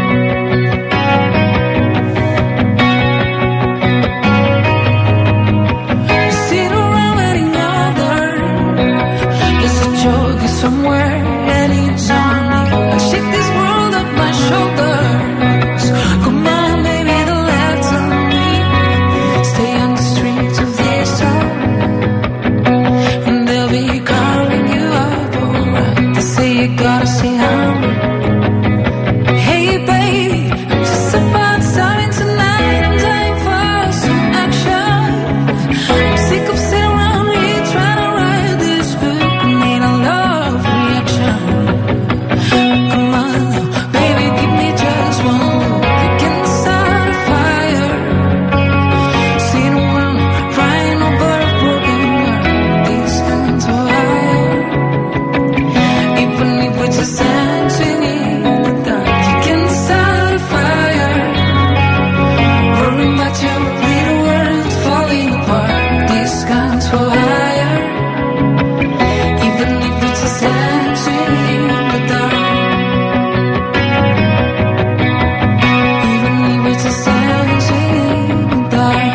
You sit around waiting other. There's a joke somewhere and it's on me. I shake this world off my shoulders. Come on, baby, the legs on me. Stay on the streets of this town, and they'll be carving you up, alright. They say you gotta stay humble. Hey, babe, I'm just about starting tonight. I'm dying for some action. I'm sick of sitting around here trying to write this book. I need a love reaction. Come on, baby, give me just one look. You can start a fire. Sit around crying over a broken heart. These hands are higher. Even if we're just dancing in the dark, you can start a fire. Worrying about your little world falling apart. These guns for hire. Even if we're just dancing in the dark. Even if we're just dancing in the dark.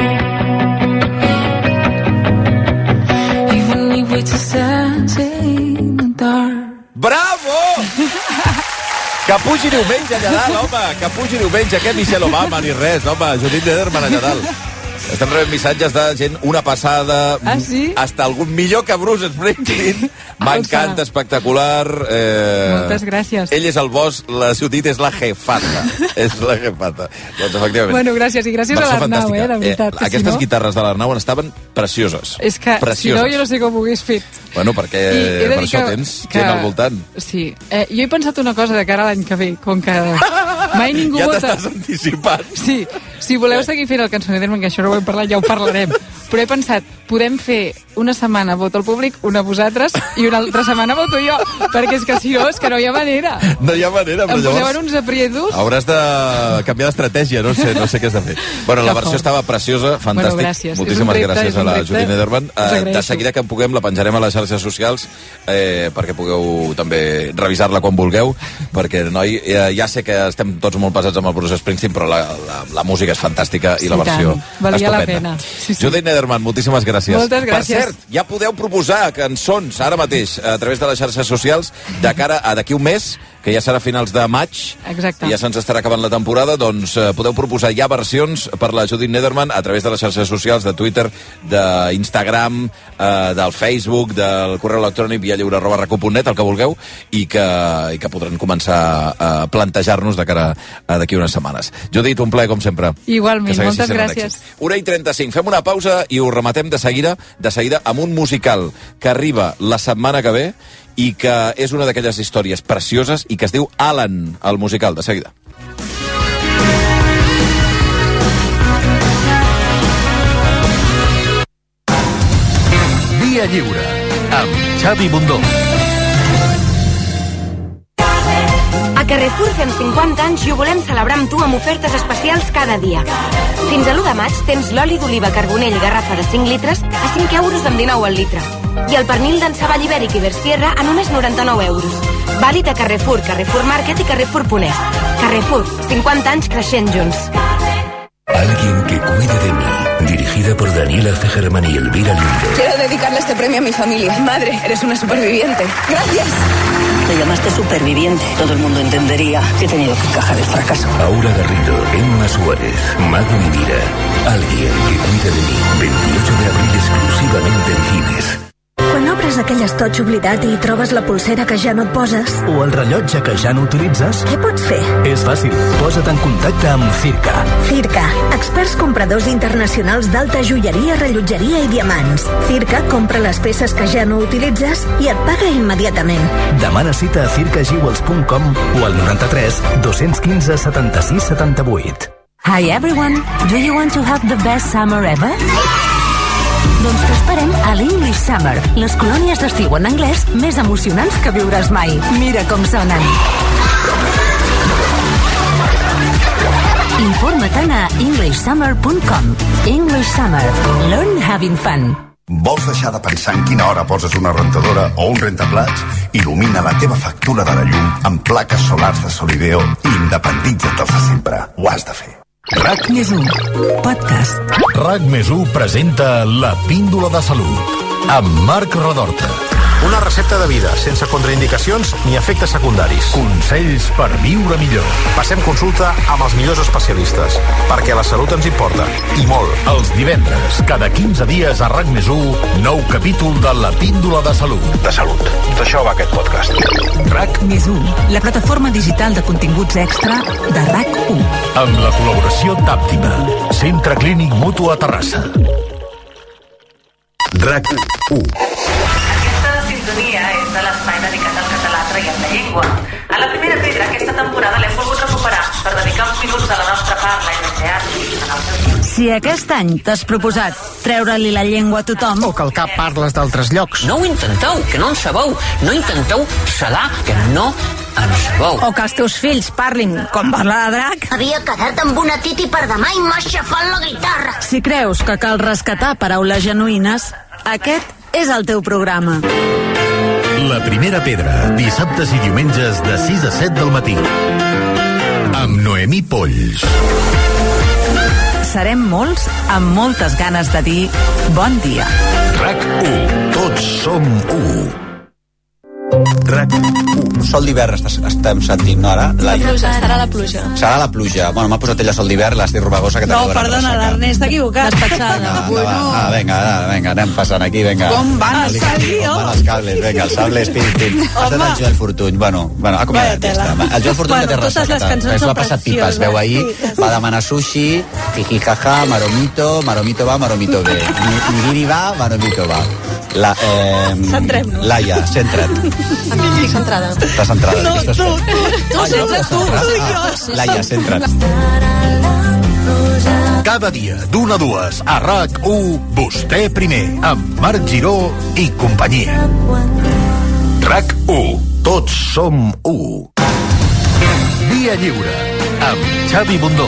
Even if we're just dancing in the dark. Bravo! Que pugi diumenge allà dalt, home! Que pugi diumenge, que Michelle Obama ni res, home! Judith Nederman allà dalt. Estem rebent missatges de gent, una passada... Ah, sí? Hasta algun millor que Bruce Springsteen. M'encanta, espectacular. Eh... Moltes gràcies. Ell és el boss, la Judith és la jefata. És la jefata. Doncs, efectivament. Bueno, gràcies, i gràcies Versió a l'Arnau, fantàstica. eh, de veritat. Eh, que aquestes si no... guitarres de l'Arnau estaven precioses. És que, precioses. si no, jo no sé com ho hagués fet. Bueno, perquè I he de per dir això que- tens que- gent al voltant. Sí. Eh, jo he pensat una cosa de cara a l'any que ve, com que mai ningú Ja vota... t'estàs anticipant. Sí, si voleu seguir fent el cançoner d'Herman, que això no ho hem parlat, ja ho parlarem. però he pensat, podem fer una setmana voto al públic, una vosaltres, i una altra setmana voto jo, perquè és que si no, és que no hi ha manera. No hi ha manera, però em llavors... Em posaven uns aprietos. Hauràs de canviar d'estratègia, no sé, no sé què has de fer. Bueno, la versió estava preciosa, fantàstic. Bueno, gràcies. Moltíssimes repte, gràcies a la Judit Nederman. Uh, de seguida que en puguem la penjarem a les xarxes socials eh, perquè pugueu també revisar-la quan vulgueu, perquè, noi, ja, ja sé que estem tots molt pesats amb el Bruce Springsteen, però la, la, la música és fantàstica i sí, la versió valia estupenda. La pena. Sí, sí. Judit Nederman, moltíssimes gràcies. Moltes gràcies. Per cert, ja podeu proposar cançons ara mateix a través de les xarxes socials de cara a d'aquí un mes, que ja serà a finals de maig. Exacte. Ja se'ns estarà acabant la temporada, doncs eh, podeu proposar ja versions per la Judit Nederman a través de les xarxes socials, de Twitter, d'Instagram, eh, del Facebook, del correu electrònic via lliure arroba racu punt net, el que vulgueu, i que, i que podran començar a plantejar-nos de cara a d'aquí unes setmanes. Judit, un plaer, com sempre. Igualment, moltes gràcies. una i trenta-cinc, fem una pausa i ho rematem de seguida, de seguida amb un musical que arriba la setmana que ve i que és una d'aquelles històries precioses i que es diu Alan, el musical. De seguida. Via Lliure, amb Xavi Bundó. A Carrefour fem cinquanta anys i ho volem celebrar amb tu amb ofertes especials cada dia. Fins a l'u de maig tens l'oli d'oliva Carbonell garrafa de cinc litres a cinc euros amb dinou al litre. I el pernil d'enceball ibèric i Bersierra a només noranta-nou euros. Vàlid a Carrefour, Carrefour Market i Carrefour Punt es. Carrefour, cinquanta anys creixent junts. Alguien que cuide de mí, dirigida por Daniela Fejerman y Elvira Lindo. Quiero dedicarle este premio a mi familia. Madre, eres una superviviente. Gracias. Te llamaste superviviente. Todo el mundo entendería que he tenido que encajar el fracaso. Aura Garrido, Emma Suárez, Mago y Mira. Alguien que cuide de mí. veintiocho de abril exclusivamente en cines. Quan obres aquell estoig oblidat i trobes la pulsera que ja no et poses... O el rellotge que ja no utilitzes... Què pots fer? És fàcil. Posa't en contacte amb Circa. Circa, experts compradors internacionals d'alta joieria, rellotgeria i diamants. Circa compra les peces que ja no utilitzes i et paga immediatament. Demana cita a circa jewels punt com o al noranta-tres dos-cents quinze setanta-sis setanta-vuit. Hi everyone, do you want to have the best summer ever? Doncs t'esperem a l'English Summer, les colònies d'estiu en anglès més emocionants que viuràs mai. Mira com sonen. Informa-te'n a english summer punt com. English Summer. Learn having fun. Vols deixar de pensar en quina hora poses una rentadora o un rentaplats? Il·lumina la teva factura de la llum amb plaques solars de Solideo i independitza't de sempre. Ho has de fer. RAC més u, podcast. RAC més u presenta La Píndola de Salut amb Marc Redorta. Una recepta de vida, sense contraindicacions ni efectes secundaris. Consells per viure millor. Passem consulta amb els millors especialistes, perquè la salut ens importa, i molt. Els divendres, cada quinze dies a RAC més u, nou capítol de La Píndola de Salut. De salut. D'això va aquest podcast. RAC més u, la plataforma digital de continguts extra de RAC u. Amb la col·laboració d'Àptima, Centre Clínic Mutu a Terrassa. RAC u. Sintonia és de l'espai dedicat al català traient la llengua. A la primera pedra aquesta temporada l'hem volgut recuperar per dedicar uns minuts a la nostra parla i al teatre. Si aquest any t'has proposat treure-li la llengua a tothom... O que al cap parles d'altres llocs. No ho intenteu, que no en sabeu. No intenteu sedar, que no en sabeu. O que els teus fills parlin com parla la Drac. Havia quedat amb una titi per demà i m'ha aixafat la guitarra. Si creus que cal rescatar paraules genuïnes, aquest és el teu programa. La primera pedra, dissabtes i diumenges de sis a set del matí. Amb Noemí Polls. Serem molts amb moltes ganes de dir bon dia. RAC u. Tots som u. RAC u. Sol d'hivern estem sentint, no, ara? La pluja, serà la pluja. Serà la pluja. Bueno, m'ha posat ella sol d'hivern, l'Estic Robagosa, que no, perdona, l'Ernest s'ha equivocat. Despatxada. Bueno. Ah, vinga, vinga, anem passant aquí, vinga. Com van els cables? Com van els cables, vinga, els cables, pim, pim. Has estat el Joel Fortuny, bueno, bueno, ha acomiadat aquesta. El Joel Fortuny que té raça, que s'ho ha passat pipa, es veu ahir, va demanar sushi, jiji, jaja, maromito, maromito va, maromito ve. Nigiri va, maromito va. La, eh, Centrem-nos. Laia, centra't. Estic centrada. Estàs centrada. No, tu, tu, tu, ah, centra't tu. Ah, Laia, centra't. Cada dia, d'una a dues, a RAC u, Vostè primer, amb Marc Giró i companyia. RAC u, tots som u. Via Lliure, amb Xavi Bundó.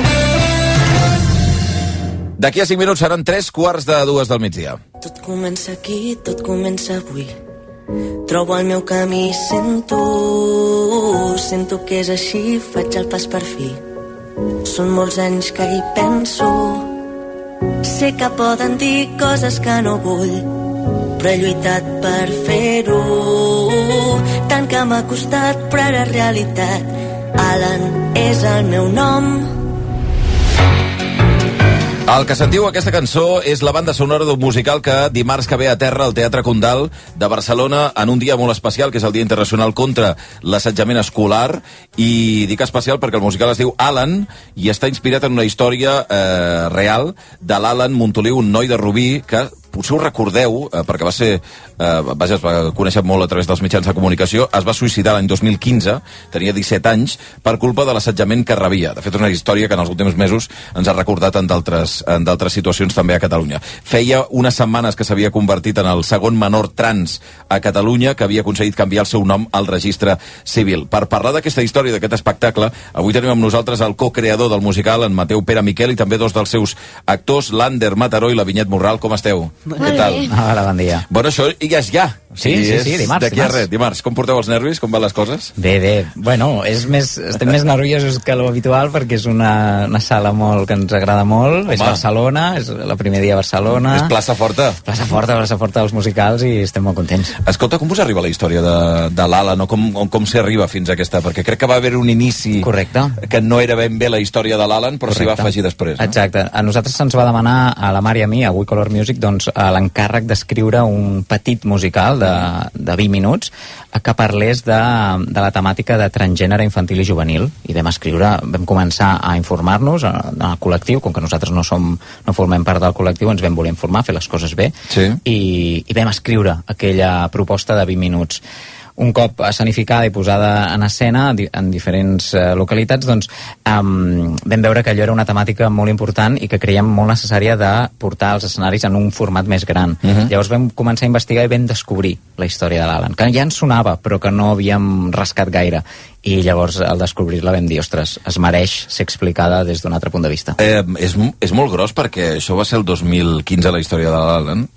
D'aquí a cinc minuts seran tres quarts de dues del migdia. Tot comença aquí, tot comença avui. Trobo el meu camí, sento, sento que és així, faig el pas per fi. Són molts anys que hi penso, sé que poden dir coses que no vull, però he lluitat per fer-ho, tant que m'ha costat, però ara és realitat. Alan és el meu nom. El que sentiu aquesta cançó és la banda sonora d'un musical que dimarts que ve a terra al Teatre Condal de Barcelona en un dia molt especial, que és el Dia Internacional contra l'Assetjament Escolar, i dic especial perquè el musical es diu Alan i està inspirat en una història eh, real de l'Alan Montoliu, un noi de Rubí que potser ho recordeu, eh, perquè va ser eh, vaja, es va conèixer molt a través dels mitjans de comunicació, es va suïcidar l'any dos mil quinze, tenia disset anys, per culpa de l'assetjament que rebia. De fet, una història que en els últims mesos ens ha recordat en d'altres en d'altres situacions també a Catalunya. Feia unes setmanes que s'havia convertit en el segon menor trans a Catalunya, que havia aconseguit canviar el seu nom al registre civil. Per parlar d'aquesta història, d'aquest espectacle, avui tenim amb nosaltres el co-creador del musical, en Mateu Pere Miquel, i també dos dels seus actors, l'Ander Mataró i la Vinyet Morral. Com esteu? Què tal? Hola, bon dia. Bueno, això ja és ja. Sí, sí, sí, dimarts. D'aquí a res, dimarts. Com porteu els nervis? Com van les coses? Bé, bé. Bueno, és més, estem més nerviosos que l'habitual perquè és una, una sala molt que ens agrada molt. Home. És Barcelona, és el primer dia a Barcelona. És plaça forta. Plaça forta, plaça forta dels musicals i estem molt contents. Escolta, com us arriba la història de, de l'Alan, no? Com, com s'hi arriba fins a aquesta? Perquè crec que va haver un inici. Correcte. Que no era ben bé la història de l'Alan, però s'hi va afegir després. No? Exacte. A nosaltres se'ns va demanar, a la Mar i a mi, a We Color Music, doncs, l'encàrrec d'escriure un petit musical de, de vint minuts que parlés de, de la temàtica de transgènere infantil i juvenil, i vam escriure, vam començar a informar-nos en el col·lectiu, com que nosaltres no som, no formem part del col·lectiu, ens vam voler informar, fer les coses bé, sí. i, i vam escriure aquella proposta de vint minuts. Un cop escenificada i posada en escena en diferents uh, localitats, doncs um, vam veure que allò era una temàtica molt important i que creiem molt necessària de portar els escenaris en un format més gran. Uh-huh. Llavors vam començar a investigar i vam descobrir la història de l'Alan, que ja ens sonava, però que no havíem rascat gaire. I llavors, al descobrir-la, vam dir, ostres, es mereix ser explicada des d'un altre punt de vista. Eh, és, és molt gros perquè això va ser el dos mil quinze, la història de l'Alan,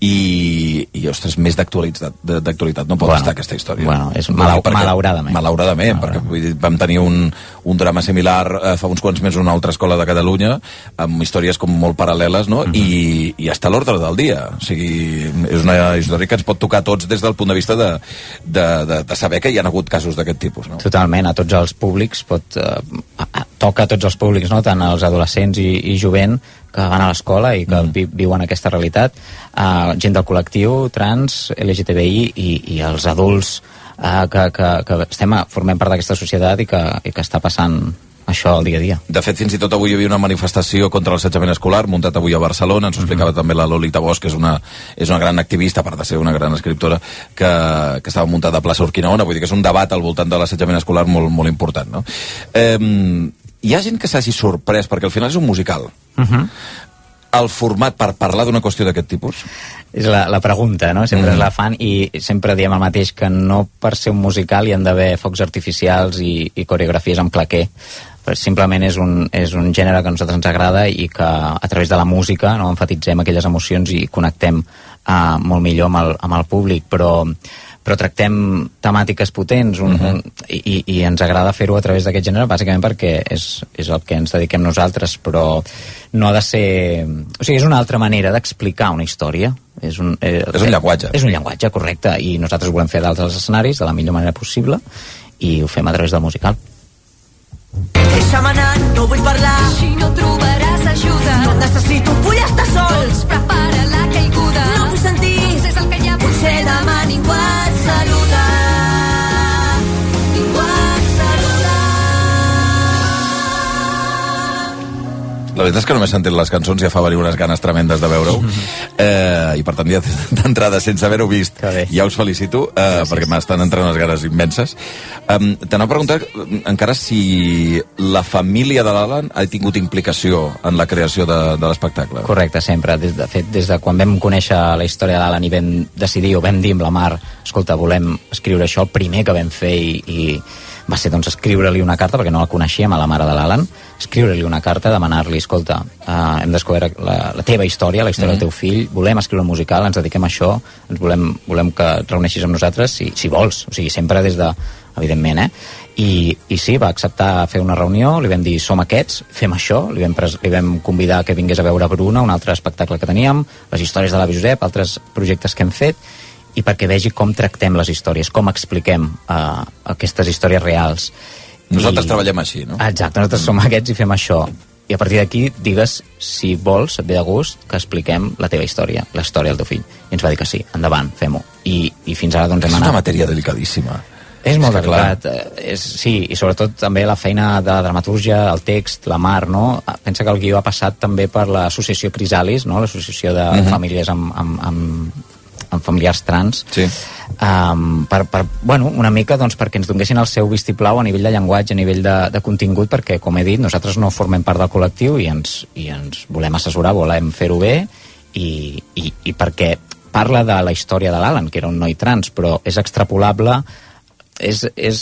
i, i ostres, més d'actualitat d'actualitat no pot bueno, estar aquesta història. Bueno, és malau, perquè, malauradament. Malauradament, malauradament. Perquè vull dir, vam tenir un, un drama similar eh, fa uns quants mesos a una altra escola de Catalunya, amb històries com molt paral·leles, no? Uh-huh. I, i està a l'ordre del dia. O sigui, és una història que ens pot tocar a tots des del punt de vista de, de, de, de saber que hi ha hagut casos d'aquest tipus, no? Totalment, a tots els públics pot, eh, toca a tots els públics, no? Tant als adolescents i, i jovent que van a l'escola i que mm. viuen aquesta realitat, uh, gent del col·lectiu trans, L G T B I i, i els adults uh, que, que, que estem a, formem part d'aquesta societat i que, i que està passant això al dia a dia. De fet, fins i tot avui hi havia una manifestació contra l'assetjament escolar muntat avui a Barcelona, ens ho explicava mm-hmm. també la Lolita Bosch, que és una, és una gran activista, a part de ser una gran escriptora, que, que estava muntada a plaça Urquinaona, vull dir que és un debat al voltant de l'assetjament escolar molt, molt important, no? Eh, hi ha gent que s'hagi sorprès, perquè al final és un musical. Uh-huh. El format per parlar d'una qüestió d'aquest tipus? És la, la pregunta, no? Sempre mm. la fan i sempre diem el mateix, que no per ser un musical hi han d'haver focs artificials i, i coreografies amb claquer. Simplement és un, és un gènere que a nosaltres ens agrada i que a través de la música, no, enfatitzem aquelles emocions i connectem uh, molt millor amb el, amb el públic, però però tractem temàtiques potents un, uh-huh. un, i, i ens agrada fer-ho a través d'aquest gènere, bàsicament perquè és, és el que ens dediquem nosaltres, però no ha de ser... O sigui, és una altra manera d'explicar una història. És un, eh, és un llenguatge. És un llenguatge, correcte, i nosaltres volem fer d'altres escenaris de la millor manera possible i ho fem a través del musical. Deixa'm anar, no vull parlar. Si no trobaràs ajuda, no et necessito, vull estar sol. Doncs prepara la caiguda. No vull sentir, és el que hi ha. Potser demà ningú et saluda. Ningú et saluda. La veritat és que només sentir les cançons ja fa venir unes ganes tremendes de veure-ho. Eh, I per tant, ja d'entrada, sense haver-ho vist, ja us felicito, eh, perquè m'estan entrant unes ganes immenses. Um, T'anava a preguntar encara si la família de l'Alan ha tingut implicació en la creació de, de l'espectacle. Correcte, sempre. Des de, fet, des de quan vam conèixer la història de l'Alan i vam decidir, o vam dir amb la Mar, escolta, volem escriure això, el primer que vam fer i, i va ser doncs escriure-li una carta, perquè no la coneixíem, a la mare de l'Alan, escriure-li una carta, demanar-li, escolta, uh, hem descobert la, la teva història, la història mm-hmm. del teu fill, volem escriure un musical, ens dediquem a això, ens volem, volem que et reuneixis amb nosaltres, si, si vols, o sigui, sempre des de, evidentment, eh? I, i sí, va acceptar fer una reunió, li vam dir, som aquests, fem això, li vam, pres, li vam convidar que vingués a veure Bruna, un altre espectacle que teníem, les històries de l'avi Josep, altres projectes que hem fet, i perquè vegi com tractem les històries, com expliquem uh, aquestes històries reals. Nosaltres I... treballem així, no? Exacte, nosaltres som aquests i fem això. I a partir d'aquí, digues, si vols, et ve de gust, que expliquem la teva història, la història del teu fill. I ens va dir que sí, endavant, fem-ho. I, I fins ara doncs hem anat... És una matèria delicadíssima. És molt delicat, és, sí, i sobretot també la feina de la dramatúrgia, el text, la Mar, no? Pensa que el guió ha passat també per l'associació Crisalis, no? L'associació de uh-huh. famílies amb, amb, amb, amb familiars trans, sí. um, per, per, bueno, una mica doncs, perquè ens donessin el seu vistiplau a nivell de llenguatge, a nivell de, de contingut, perquè, com he dit, nosaltres no formem part del col·lectiu i ens, i ens volem assessorar, volem fer-ho bé, i, i, i perquè parla de la història de l'Alan, que era un noi trans, però és extrapolable. És, és,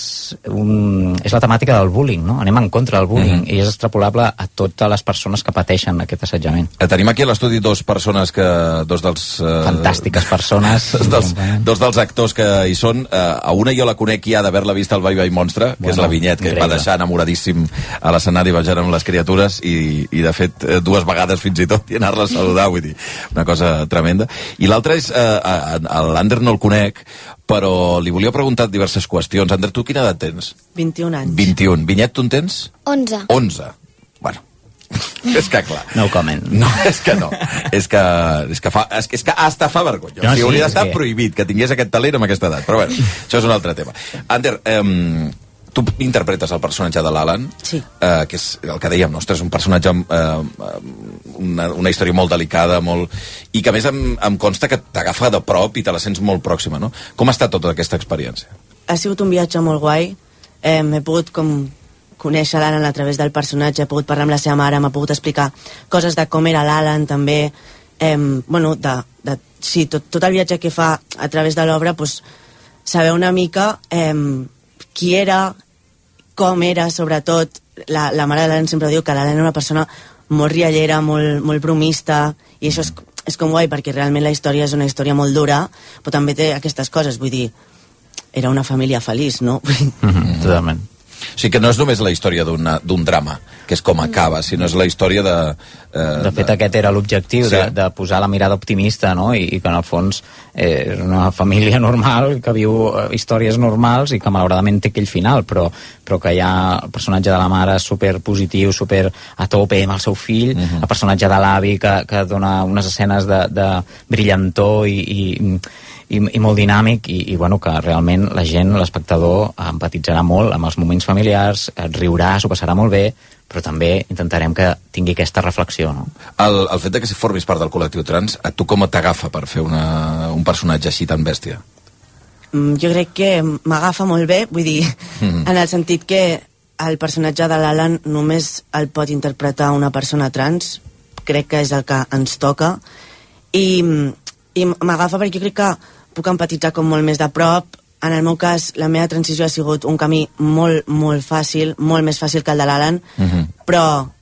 un, és la temàtica del bullying, no? Anem en contra del bullying mm-hmm. i és extrapolable a totes les persones que pateixen aquest assetjament. Eh, tenim aquí a l'estudi dos persones que... dos dels... Eh, fantàstiques persones. dos, dels, dos dels actors que hi són. Eh, a una jo la conec ja d'haver-la vist al Bye Bye Monstre, que bueno, és la Vinyet, que increïble. Va deixar enamoradíssim a l'escenari ballant amb les criatures i, i de fet, eh, dues vegades fins i tot i anar-la a saludar, vull dir, una cosa tremenda. I l'altre és... Eh, l'Ander no el conec, però li volia preguntar diverses qüestions. Ander, tu quina edat tens? vint-i-un anys. vint-i-un. Vinyet, tu en tens? onze. onze. Bueno, és que clar. No comment. No, és que no. És que, és que, fa, és que, és que hasta fa vergonya. No, o sigui, sí, hauria d'estar que... prohibit que tingués aquest talent amb aquesta edat. Però bueno, això és un altre tema. Ander, eh, tu interpretes el personatge de l'Alan, sí. eh, que és el que dèiem, no? Ostres, un personatge amb eh, una, una història molt delicada, molt... i que a més em, em consta que t'agafa de prop i te la sents molt pròxima, no? Com ha estat tota aquesta experiència? Ha sigut un viatge molt guai. Eh, he pogut com conèixer l'Alan a través del personatge, he pogut parlar amb la seva mare, m'ha pogut explicar coses de com era l'Alan també, eh, bueno, de, de, sí, tot, tot el viatge que fa a través de l'obra, pues, saber una mica eh, qui era, com era, sobretot. La, la mare de l'Alan sempre diu que l'Alan era una persona molt riallera, molt, molt bromista, i això és, és com guai, perquè realment la història és una història molt dura, però també té aquestes coses, vull dir, era una família feliç, no? Mm-hmm, totalment. O sigui que no és només la història d'un drama, que és com acaba, sinó és la història de... Eh, de fet, de... aquest era l'objectiu, sí. de, de posar la mirada optimista, no? I, i que en el fons eh, és una família normal, que viu eh, històries normals i que malauradament té aquell final, però, però que hi ha el personatge de la mare super positiu, super a tope amb el seu fill, uh-huh. el personatge de l'avi que, que dona unes escenes de, de brillantor i... i I, i molt dinàmic i, i bueno, que realment la gent, l'espectador empatitzarà molt amb els moments familiars, riurà, s'ho passarà molt bé, però també intentarem que tingui aquesta reflexió, no? El, el fet de que si formis part del col·lectiu trans, a tu com t'agafa per fer una, un personatge així tan bèstia? Mm, jo crec que m'agafa molt bé, vull dir, mm-hmm. en el sentit que el personatge de l'Alan només el pot interpretar una persona trans, crec que és el que ens toca, i, i m'agafa perquè jo crec que puc empatitzar com molt més de prop. En el meu cas, la meva transició ha sigut un camí molt, molt fàcil, molt més fàcil que el de l'Alan, uh-huh. però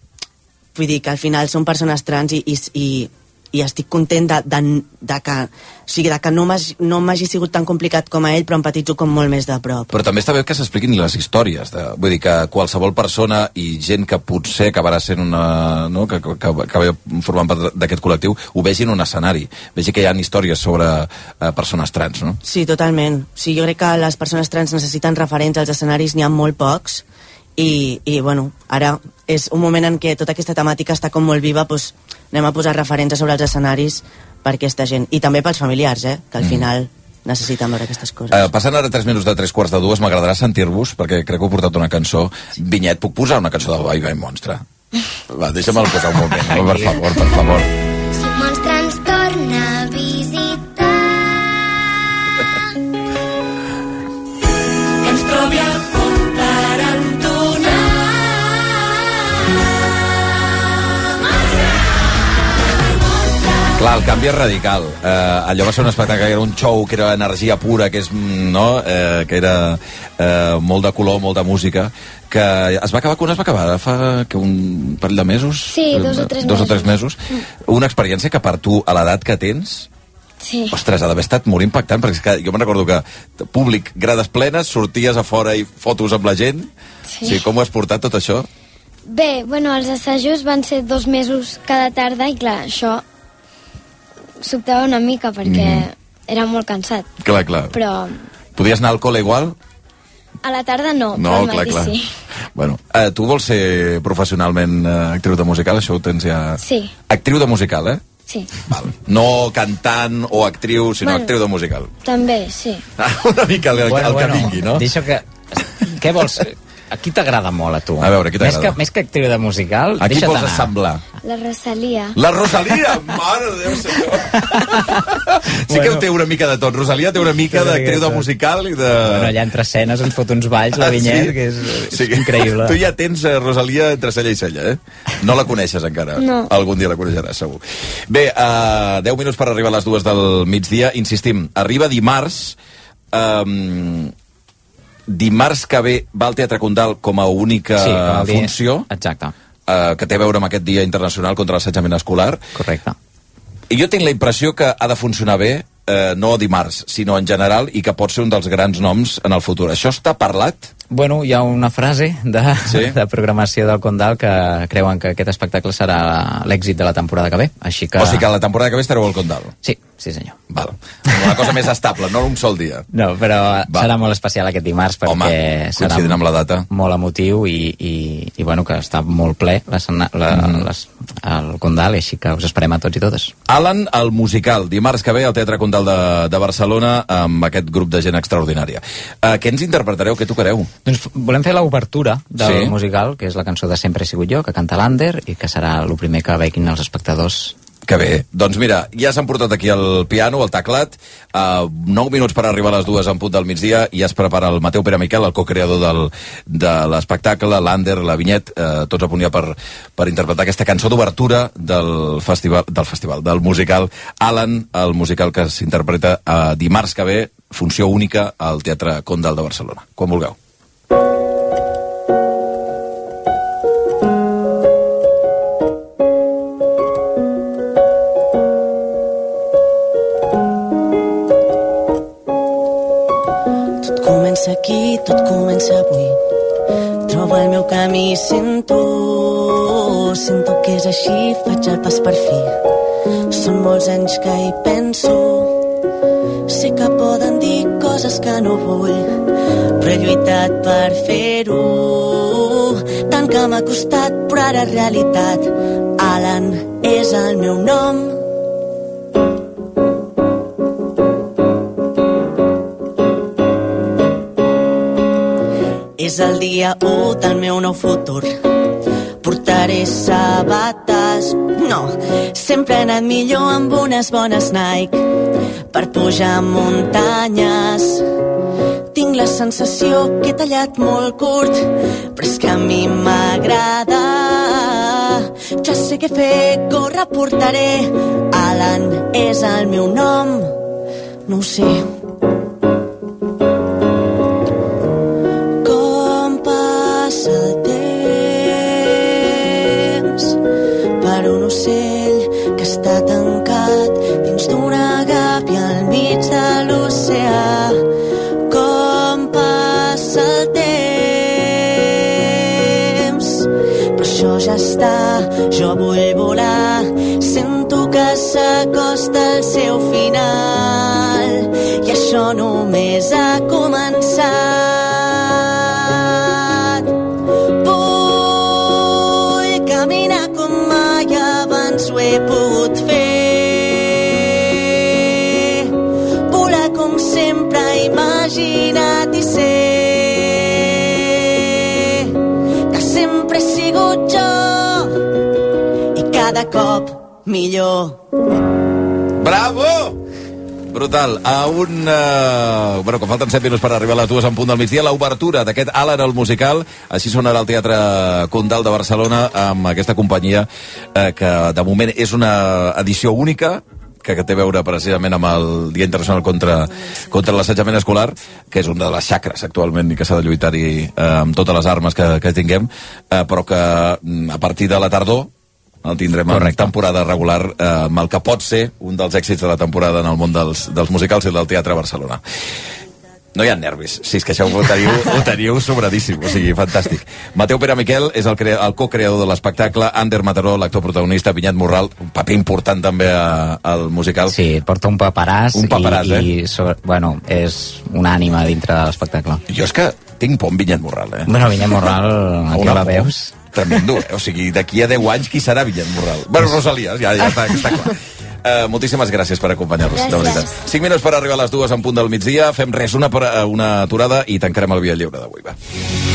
vull dir que al final són persones trans i, i, i, i estic content de, de, de que, o sigui, de que no m'hagi no sigut tan complicat com a ell, però empatitzo com molt més de prop. Però també està bé que s'expliquin les històries, de, vull dir que qualsevol persona i gent que potser acabarà sent una... No, que, que, que ve formant part d'aquest col·lectiu, ho vegi en un escenari, vegi que hi ha històries sobre eh, persones trans, no? Sí, totalment. Sí, jo crec que les persones trans necessiten referents als escenaris, n'hi ha molt pocs, i, i bueno, ara és un moment en què tota aquesta temàtica està com molt viva, doncs anem a posar referents sobre els escenaris per aquesta gent, i també pels familiars, eh, que al mm. final necessiten veure aquestes coses. Uh, passant ara tres minuts de tres quarts de dues, m'agradarà sentir-vos, perquè crec que heu portat una cançó. Vinyet, puc posar una cançó del Bye Bye Monstre? Va, deixa'm el posar un moment, no? Per favor, per favor. Si un monstre ens torna a visitar, que ens trobi al punt per entonar. Clar, el canvi és radical. Eh, allò va ser un espectacle, que era un show, que era energia pura, que és, no? Eh, que era eh, molt de color, molta música, que es va acabar, quan es va acabar? Fa que un parell de mesos? Sí, dos o tres dos mesos. o tres mesos. Una experiència que per tu, a l'edat que tens, Sí. ostres, ha d'haver estat molt impactant, perquè és que jo me'n recordo que públic, grades plenes, sorties a fora i fotos amb la gent. Sí. Sí, com ho has portat, tot això? Bé, bueno, els assajos van ser dos mesos cada tarda i clar, això sobtava una mica perquè Mhm. era molt cansat. Clar, clar. Però Podies anar al col·le igual? a la tarda no, No, però al clar, matí clar. sí. Bueno, eh, tu vols ser professionalment eh, actriu de musical? Això ho tens ja... Sí, Actriu de musical, eh? sí. Val. No cantant o actriu, sinó Bueno. actriu de musical. També, sí. Una mica el, Bueno, el bueno, que vingui, no? Deixa que... Què vols? A qui t'agrada molt, a tu? A veure, qui més t'agrada? que, més que actriu de musical, A qui deixa't vols anar. assemblar? La Rosalia. La Rosalia! Mare de Déu, senyor! Sí que Bueno. té una mica de tot. Rosalia té una mica Té una d'actriu mica de de tot. musical i de... Bueno, allà entre escenes ens fot uns balls, la Ah, Vinyet, sí? que és, és Sí que- increïble. Tu ja tens eh, Rosalia entre cella i cella, eh? No la coneixes encara. No. Algun dia la coneixeràs, segur. Bé, uh, deu minuts per arribar a les dues del migdia. Insistim, arriba dimarts... Um, dimarts que ve va al Teatre Condal com a única Sí, com el dia- funció. Exacte. Uh, que té a veure amb aquest Dia Internacional contra l'Assetjament Escolar. Correcte. I jo tinc la impressió que ha de funcionar bé, eh, no dimarts, sinó en general, i que pot ser un dels grans noms en el futur. Això està parlat? Bueno, hi ha una frase de, Sí? de programació del Condal que creuen que aquest espectacle serà l'èxit de la temporada que ve, així que... O sigui que la temporada que ve estareu al Condal. Sí, sí senyor. Val. Una cosa més estable, no un sol dia. No, però Va. serà molt especial aquest dimarts perquè Home, serà coincidint amb la data. molt emotiu i, i, i bueno, que està molt ple l'escena- la, Mhm. les, el Condal, i així que us esperem a tots i totes. Alan, el musical, dimarts que ve al Teatre Condal de, de Barcelona amb aquest grup de gent extraordinària. Uh, què ens interpretareu, què tocareu? Doncs volem fer l'obertura del Sí. musical, que és la cançó de Sempre he sigut jo, que canta l'Ander, i que serà el primer que veguin els espectadors. Que bé. Doncs mira, ja s'han portat aquí el piano, el teclat, uh, nou minuts per arribar a les dues en punt del migdia, i ja es prepara el Mateu Pere Miquel, el co-creador del, de l'espectacle, l'Ander, la Vinyet, uh, tots a punt ja per, per interpretar aquesta cançó d'obertura del festival, del festival, del musical Alan, el musical que s'interpreta uh, dimarts que ve, funció única al Teatre Condal de Barcelona. Quan vulgueu. Tot comença aquí, tot comença avui. Trobo el meu camí, sento, sento que és així, faig el pas per fi. Són molts anys que hi penso, sé que poden dir coses que no vull, però he lluitat per fer-ho, tant que m'ha costat, però ara és realitat. Alan és el meu nom. És el dia u del meu nou futur. Portaré sabates, no, sempre he anat millor amb unes bones Nike per pujar muntanyes. Tinc la sensació que he tallat molt curt, però és que a mi m'agrada. Ja sé què fer, córrer, portaré. Alan és el meu nom, no ho sé. Jo vull volar, sento que s'acosta el seu final i això només ha començat. Vull caminar com mai abans ho he pogut fer, volar com sempre he imaginat i sé que sempre he sigut jo cada cop millor. Bravo! Brutal. A un... Uh, bueno, que falten set minuts per arribar a les dues en punt del migdia, l'obertura d'aquest Alan el musical. Així sonarà el Teatre Condal de Barcelona amb aquesta companyia eh, que de moment és una edició única, que, que té a veure precisament amb el Dia Internacional contra, contra l'assetjament escolar, que és una de les xacres actualment i que s'ha de lluitar-hi eh, amb totes les armes que, que tinguem, eh, però que a partir de la tardor el tindrem en temporada regular eh, amb el que pot ser un dels èxits de la temporada en el món dels, dels musicals i del teatre a Barcelona. No hi ha nervis, si és que això ho teniu, ho teniu sobradíssim, o sigui, fantàstic. Mateu Pere Miquel és el, crea, el co-creador de l'espectacle, Ander Mataró, l'actor protagonista, Vinyet Morral, un paper important també a, al musical. Sí, porta un paperàs, un paperàs i, eh? i sobre, bueno, és una ànima dintre de l'espectacle. Jo és que tinc por amb Vinyet Morral, eh? Bueno, Vinyet Morral, aquí la veus? Tremendo, eh? O sigui, d'aquí a deu anys, qui serà Vinyet Morral? Bueno, Rosalia, ja, ja està, està clar. Uh, moltíssimes gràcies per acompanyar-nos, de veritat. cinc minuts per arribar a les dues en punt del migdia. Fem res, una, una aturada i tancarem el Via Lliure d'avui, va.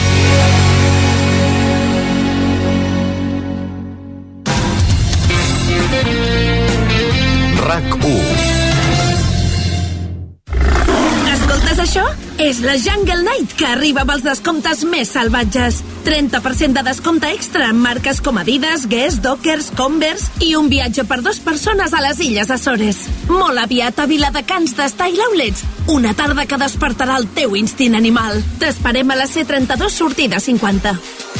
RAC u. Escoltes això? És la Jungle Night, que arriba amb els descomptes més salvatges. trenta per cent de descompte extra en marques com Adidas, Guess, Dockers, Converse i un viatge per dues persones a les Illes Açores. Molt aviat a Viladecans de Style Outlets. Una tarda que despertarà el teu instint animal. T'esperem a la C trenta-dos sortida cinquanta.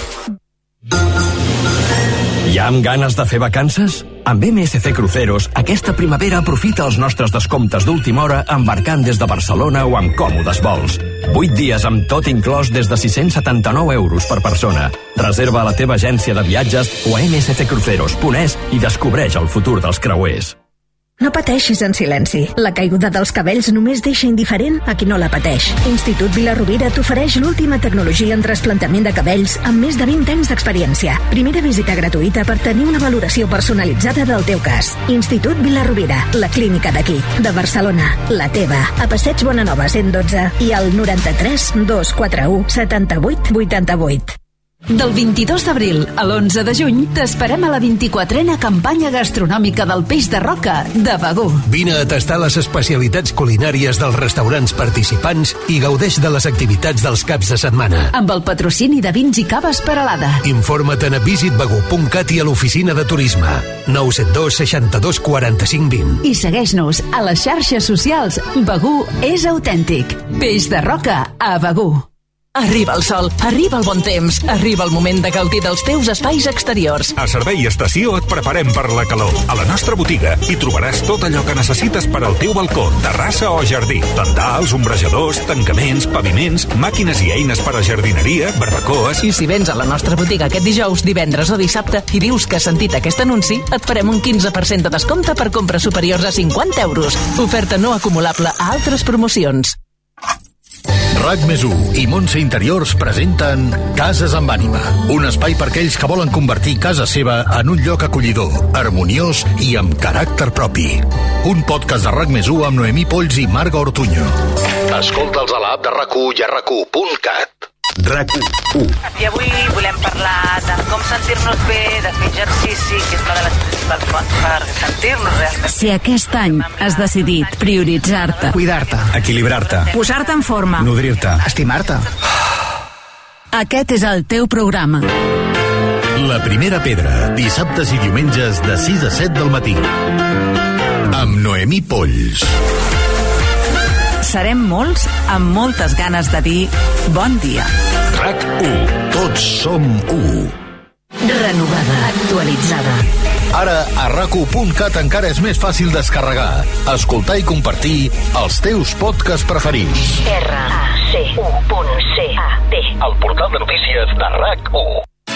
Ja amb ganes de fer vacances? Amb M S C Cruceros, aquesta primavera aprofita els nostres descomptes d'última hora embarcant des de Barcelona o amb còmodes vols. vuit dies amb tot inclòs des de sis-cents setanta-nou euros per persona. Reserva a la teva agència de viatges o a m s c cruceros punt es i descobreix el futur dels creuers. No pateixis en silenci. La caiguda dels cabells només deixa indiferent a qui no la pateix. Institut Vila-rovira t'ofereix l'última tecnologia en trasplantament de cabells amb més de vint anys d'experiència. Primera visita gratuïta per tenir una valoració personalitzada del teu cas. Institut Vila-rovira, la clínica d'aquí, de Barcelona, la teva. A Passeig Bonanova cent dotze i al noranta-tres dos quatre u setanta-vuit vuitanta-vuit. Del vint-i-dos d'abril a l'onze de juny t'esperem a la vint-i-quatrena campanya gastronòmica del peix de roca de Begur. Vine a tastar les especialitats culinàries dels restaurants participants i gaudeix de les activitats dels caps de setmana. Amb el patrocini de vins i caves Peralada. Informa't a visit begur punt cat i a l'oficina de turisme. nou set dos seixanta-dos quaranta-cinc vint. I segueix-nos a les xarxes socials. Begur és autèntic. Peix de roca a Begur. Arriba el sol, arriba el bon temps, arriba el moment de gaudir dels teus espais exteriors. A Servei Estació et preparem per la calor. A la nostra botiga hi trobaràs tot allò que necessites per al teu balcó, terrassa o jardí. Tendals, ombrejadors, tancaments, paviments, màquines i eines per a jardineria, barbacoes... I si vens a la nostra botiga aquest dijous, divendres o dissabte i dius que has sentit aquest anunci, et farem un quinze per cent de descompte per compres superiors a cinquanta euros. Oferta no acumulable a altres promocions. RAC més u i Montse Interiors presenten Cases amb ànima, un espai per aquells que volen convertir casa seva en un lloc acollidor, harmoniós i amb caràcter propi. Un podcast de RAC més u amb Noemí Polls i Marga Ortuño. Escolta'ls a l'app de RAC u i a rac u punt cat. RAC u. I avui volem parlar de com sentir-nos bé, de fer exercici, que és una de les principals fonts per sentir-nos realment. Si aquest any has decidit prioritzar-te, cuidar-te, equilibrar-te, posar-te en forma, nodrir-te, estimar-te, aquest és el teu programa. La primera pedra, dissabtes i diumenges de sis a set del matí. Amb Noemí Polls. Serem molts amb moltes ganes de dir bon dia. RAC u. Tots som u. Renovada, actualitzada. Ara a rac u punt cat encara és més fàcil descarregar, escoltar i compartir els teus podcasts preferits. R A C U punt C A T. El portal de notícies de RAC u.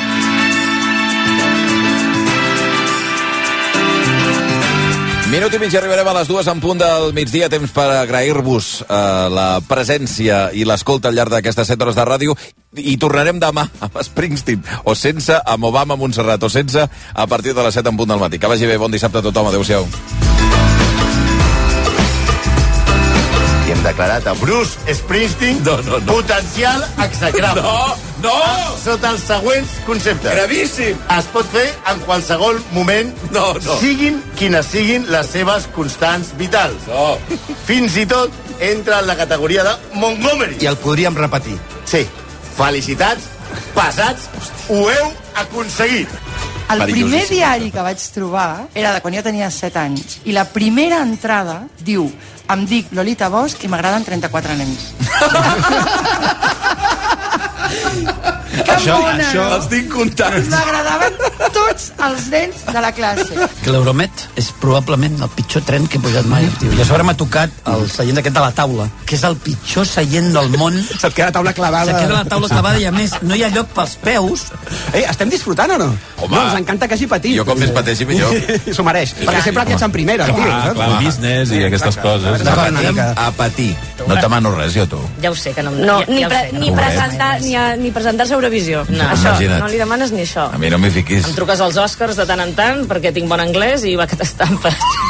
Minut i mig arribarem a les dues en punt del migdia, temps per agrair-vos eh, la presència i l'escolta al llarg d'aquestes set hores de ràdio, i tornarem demà amb Springsteen, o sense, amb Obama Montserrat, o sense, a partir de les set en punt del matí. Que vagi bé, bon dissabte a tothom, adeu-siau. I hem declarat a Bruce Springsteen no, no, no. potencial execrable. No, No! Sota els següents conceptes. Gravíssim! Es pot fer en qualsevol moment, no, no. siguin quines siguin les seves constants vitals. No. Fins i tot entra en la categoria de Montgomery. I el podríem repetir. Sí. Felicitats, passats, ho heu aconseguit. El primer diari que vaig trobar era de quan jo tenia set anys. I la primera entrada diu: em dic Lolita Bosch i m'agraden trenta-quatre nens. Que això, mona! Això els tinc comptats. M'agradaven tots els nens de la classe. Que l'Euromet és probablement el pitjor tren que he pujat mai. Tio. I a sobre m'ha tocat el seient aquest de la taula, que és el pitjor seient del món. Se't queda la taula clavada. Se queda la taula clavada i a més no hi ha lloc pels peus. Ei, estem disfrutant o no? Home, no, ens encanta que hagi patit. Jo com més pateixi millor. S'ho mereix, perquè sempre aquests en primera. Clar, tio, clar, clar, el business i aquestes coses. A patir, a patir. No et demano res, jo, tu. Ja ho sé, que no... No, ja, ni, ja pre, sé, ni, presentar, ni, a, ni presentar-se a Eurovisió. No. Això, Imagina't. no li demanes ni això. A mi no m'hi fiquis. Em truques als Oscars de tant en tant perquè tinc bon anglès i va que t'estampes.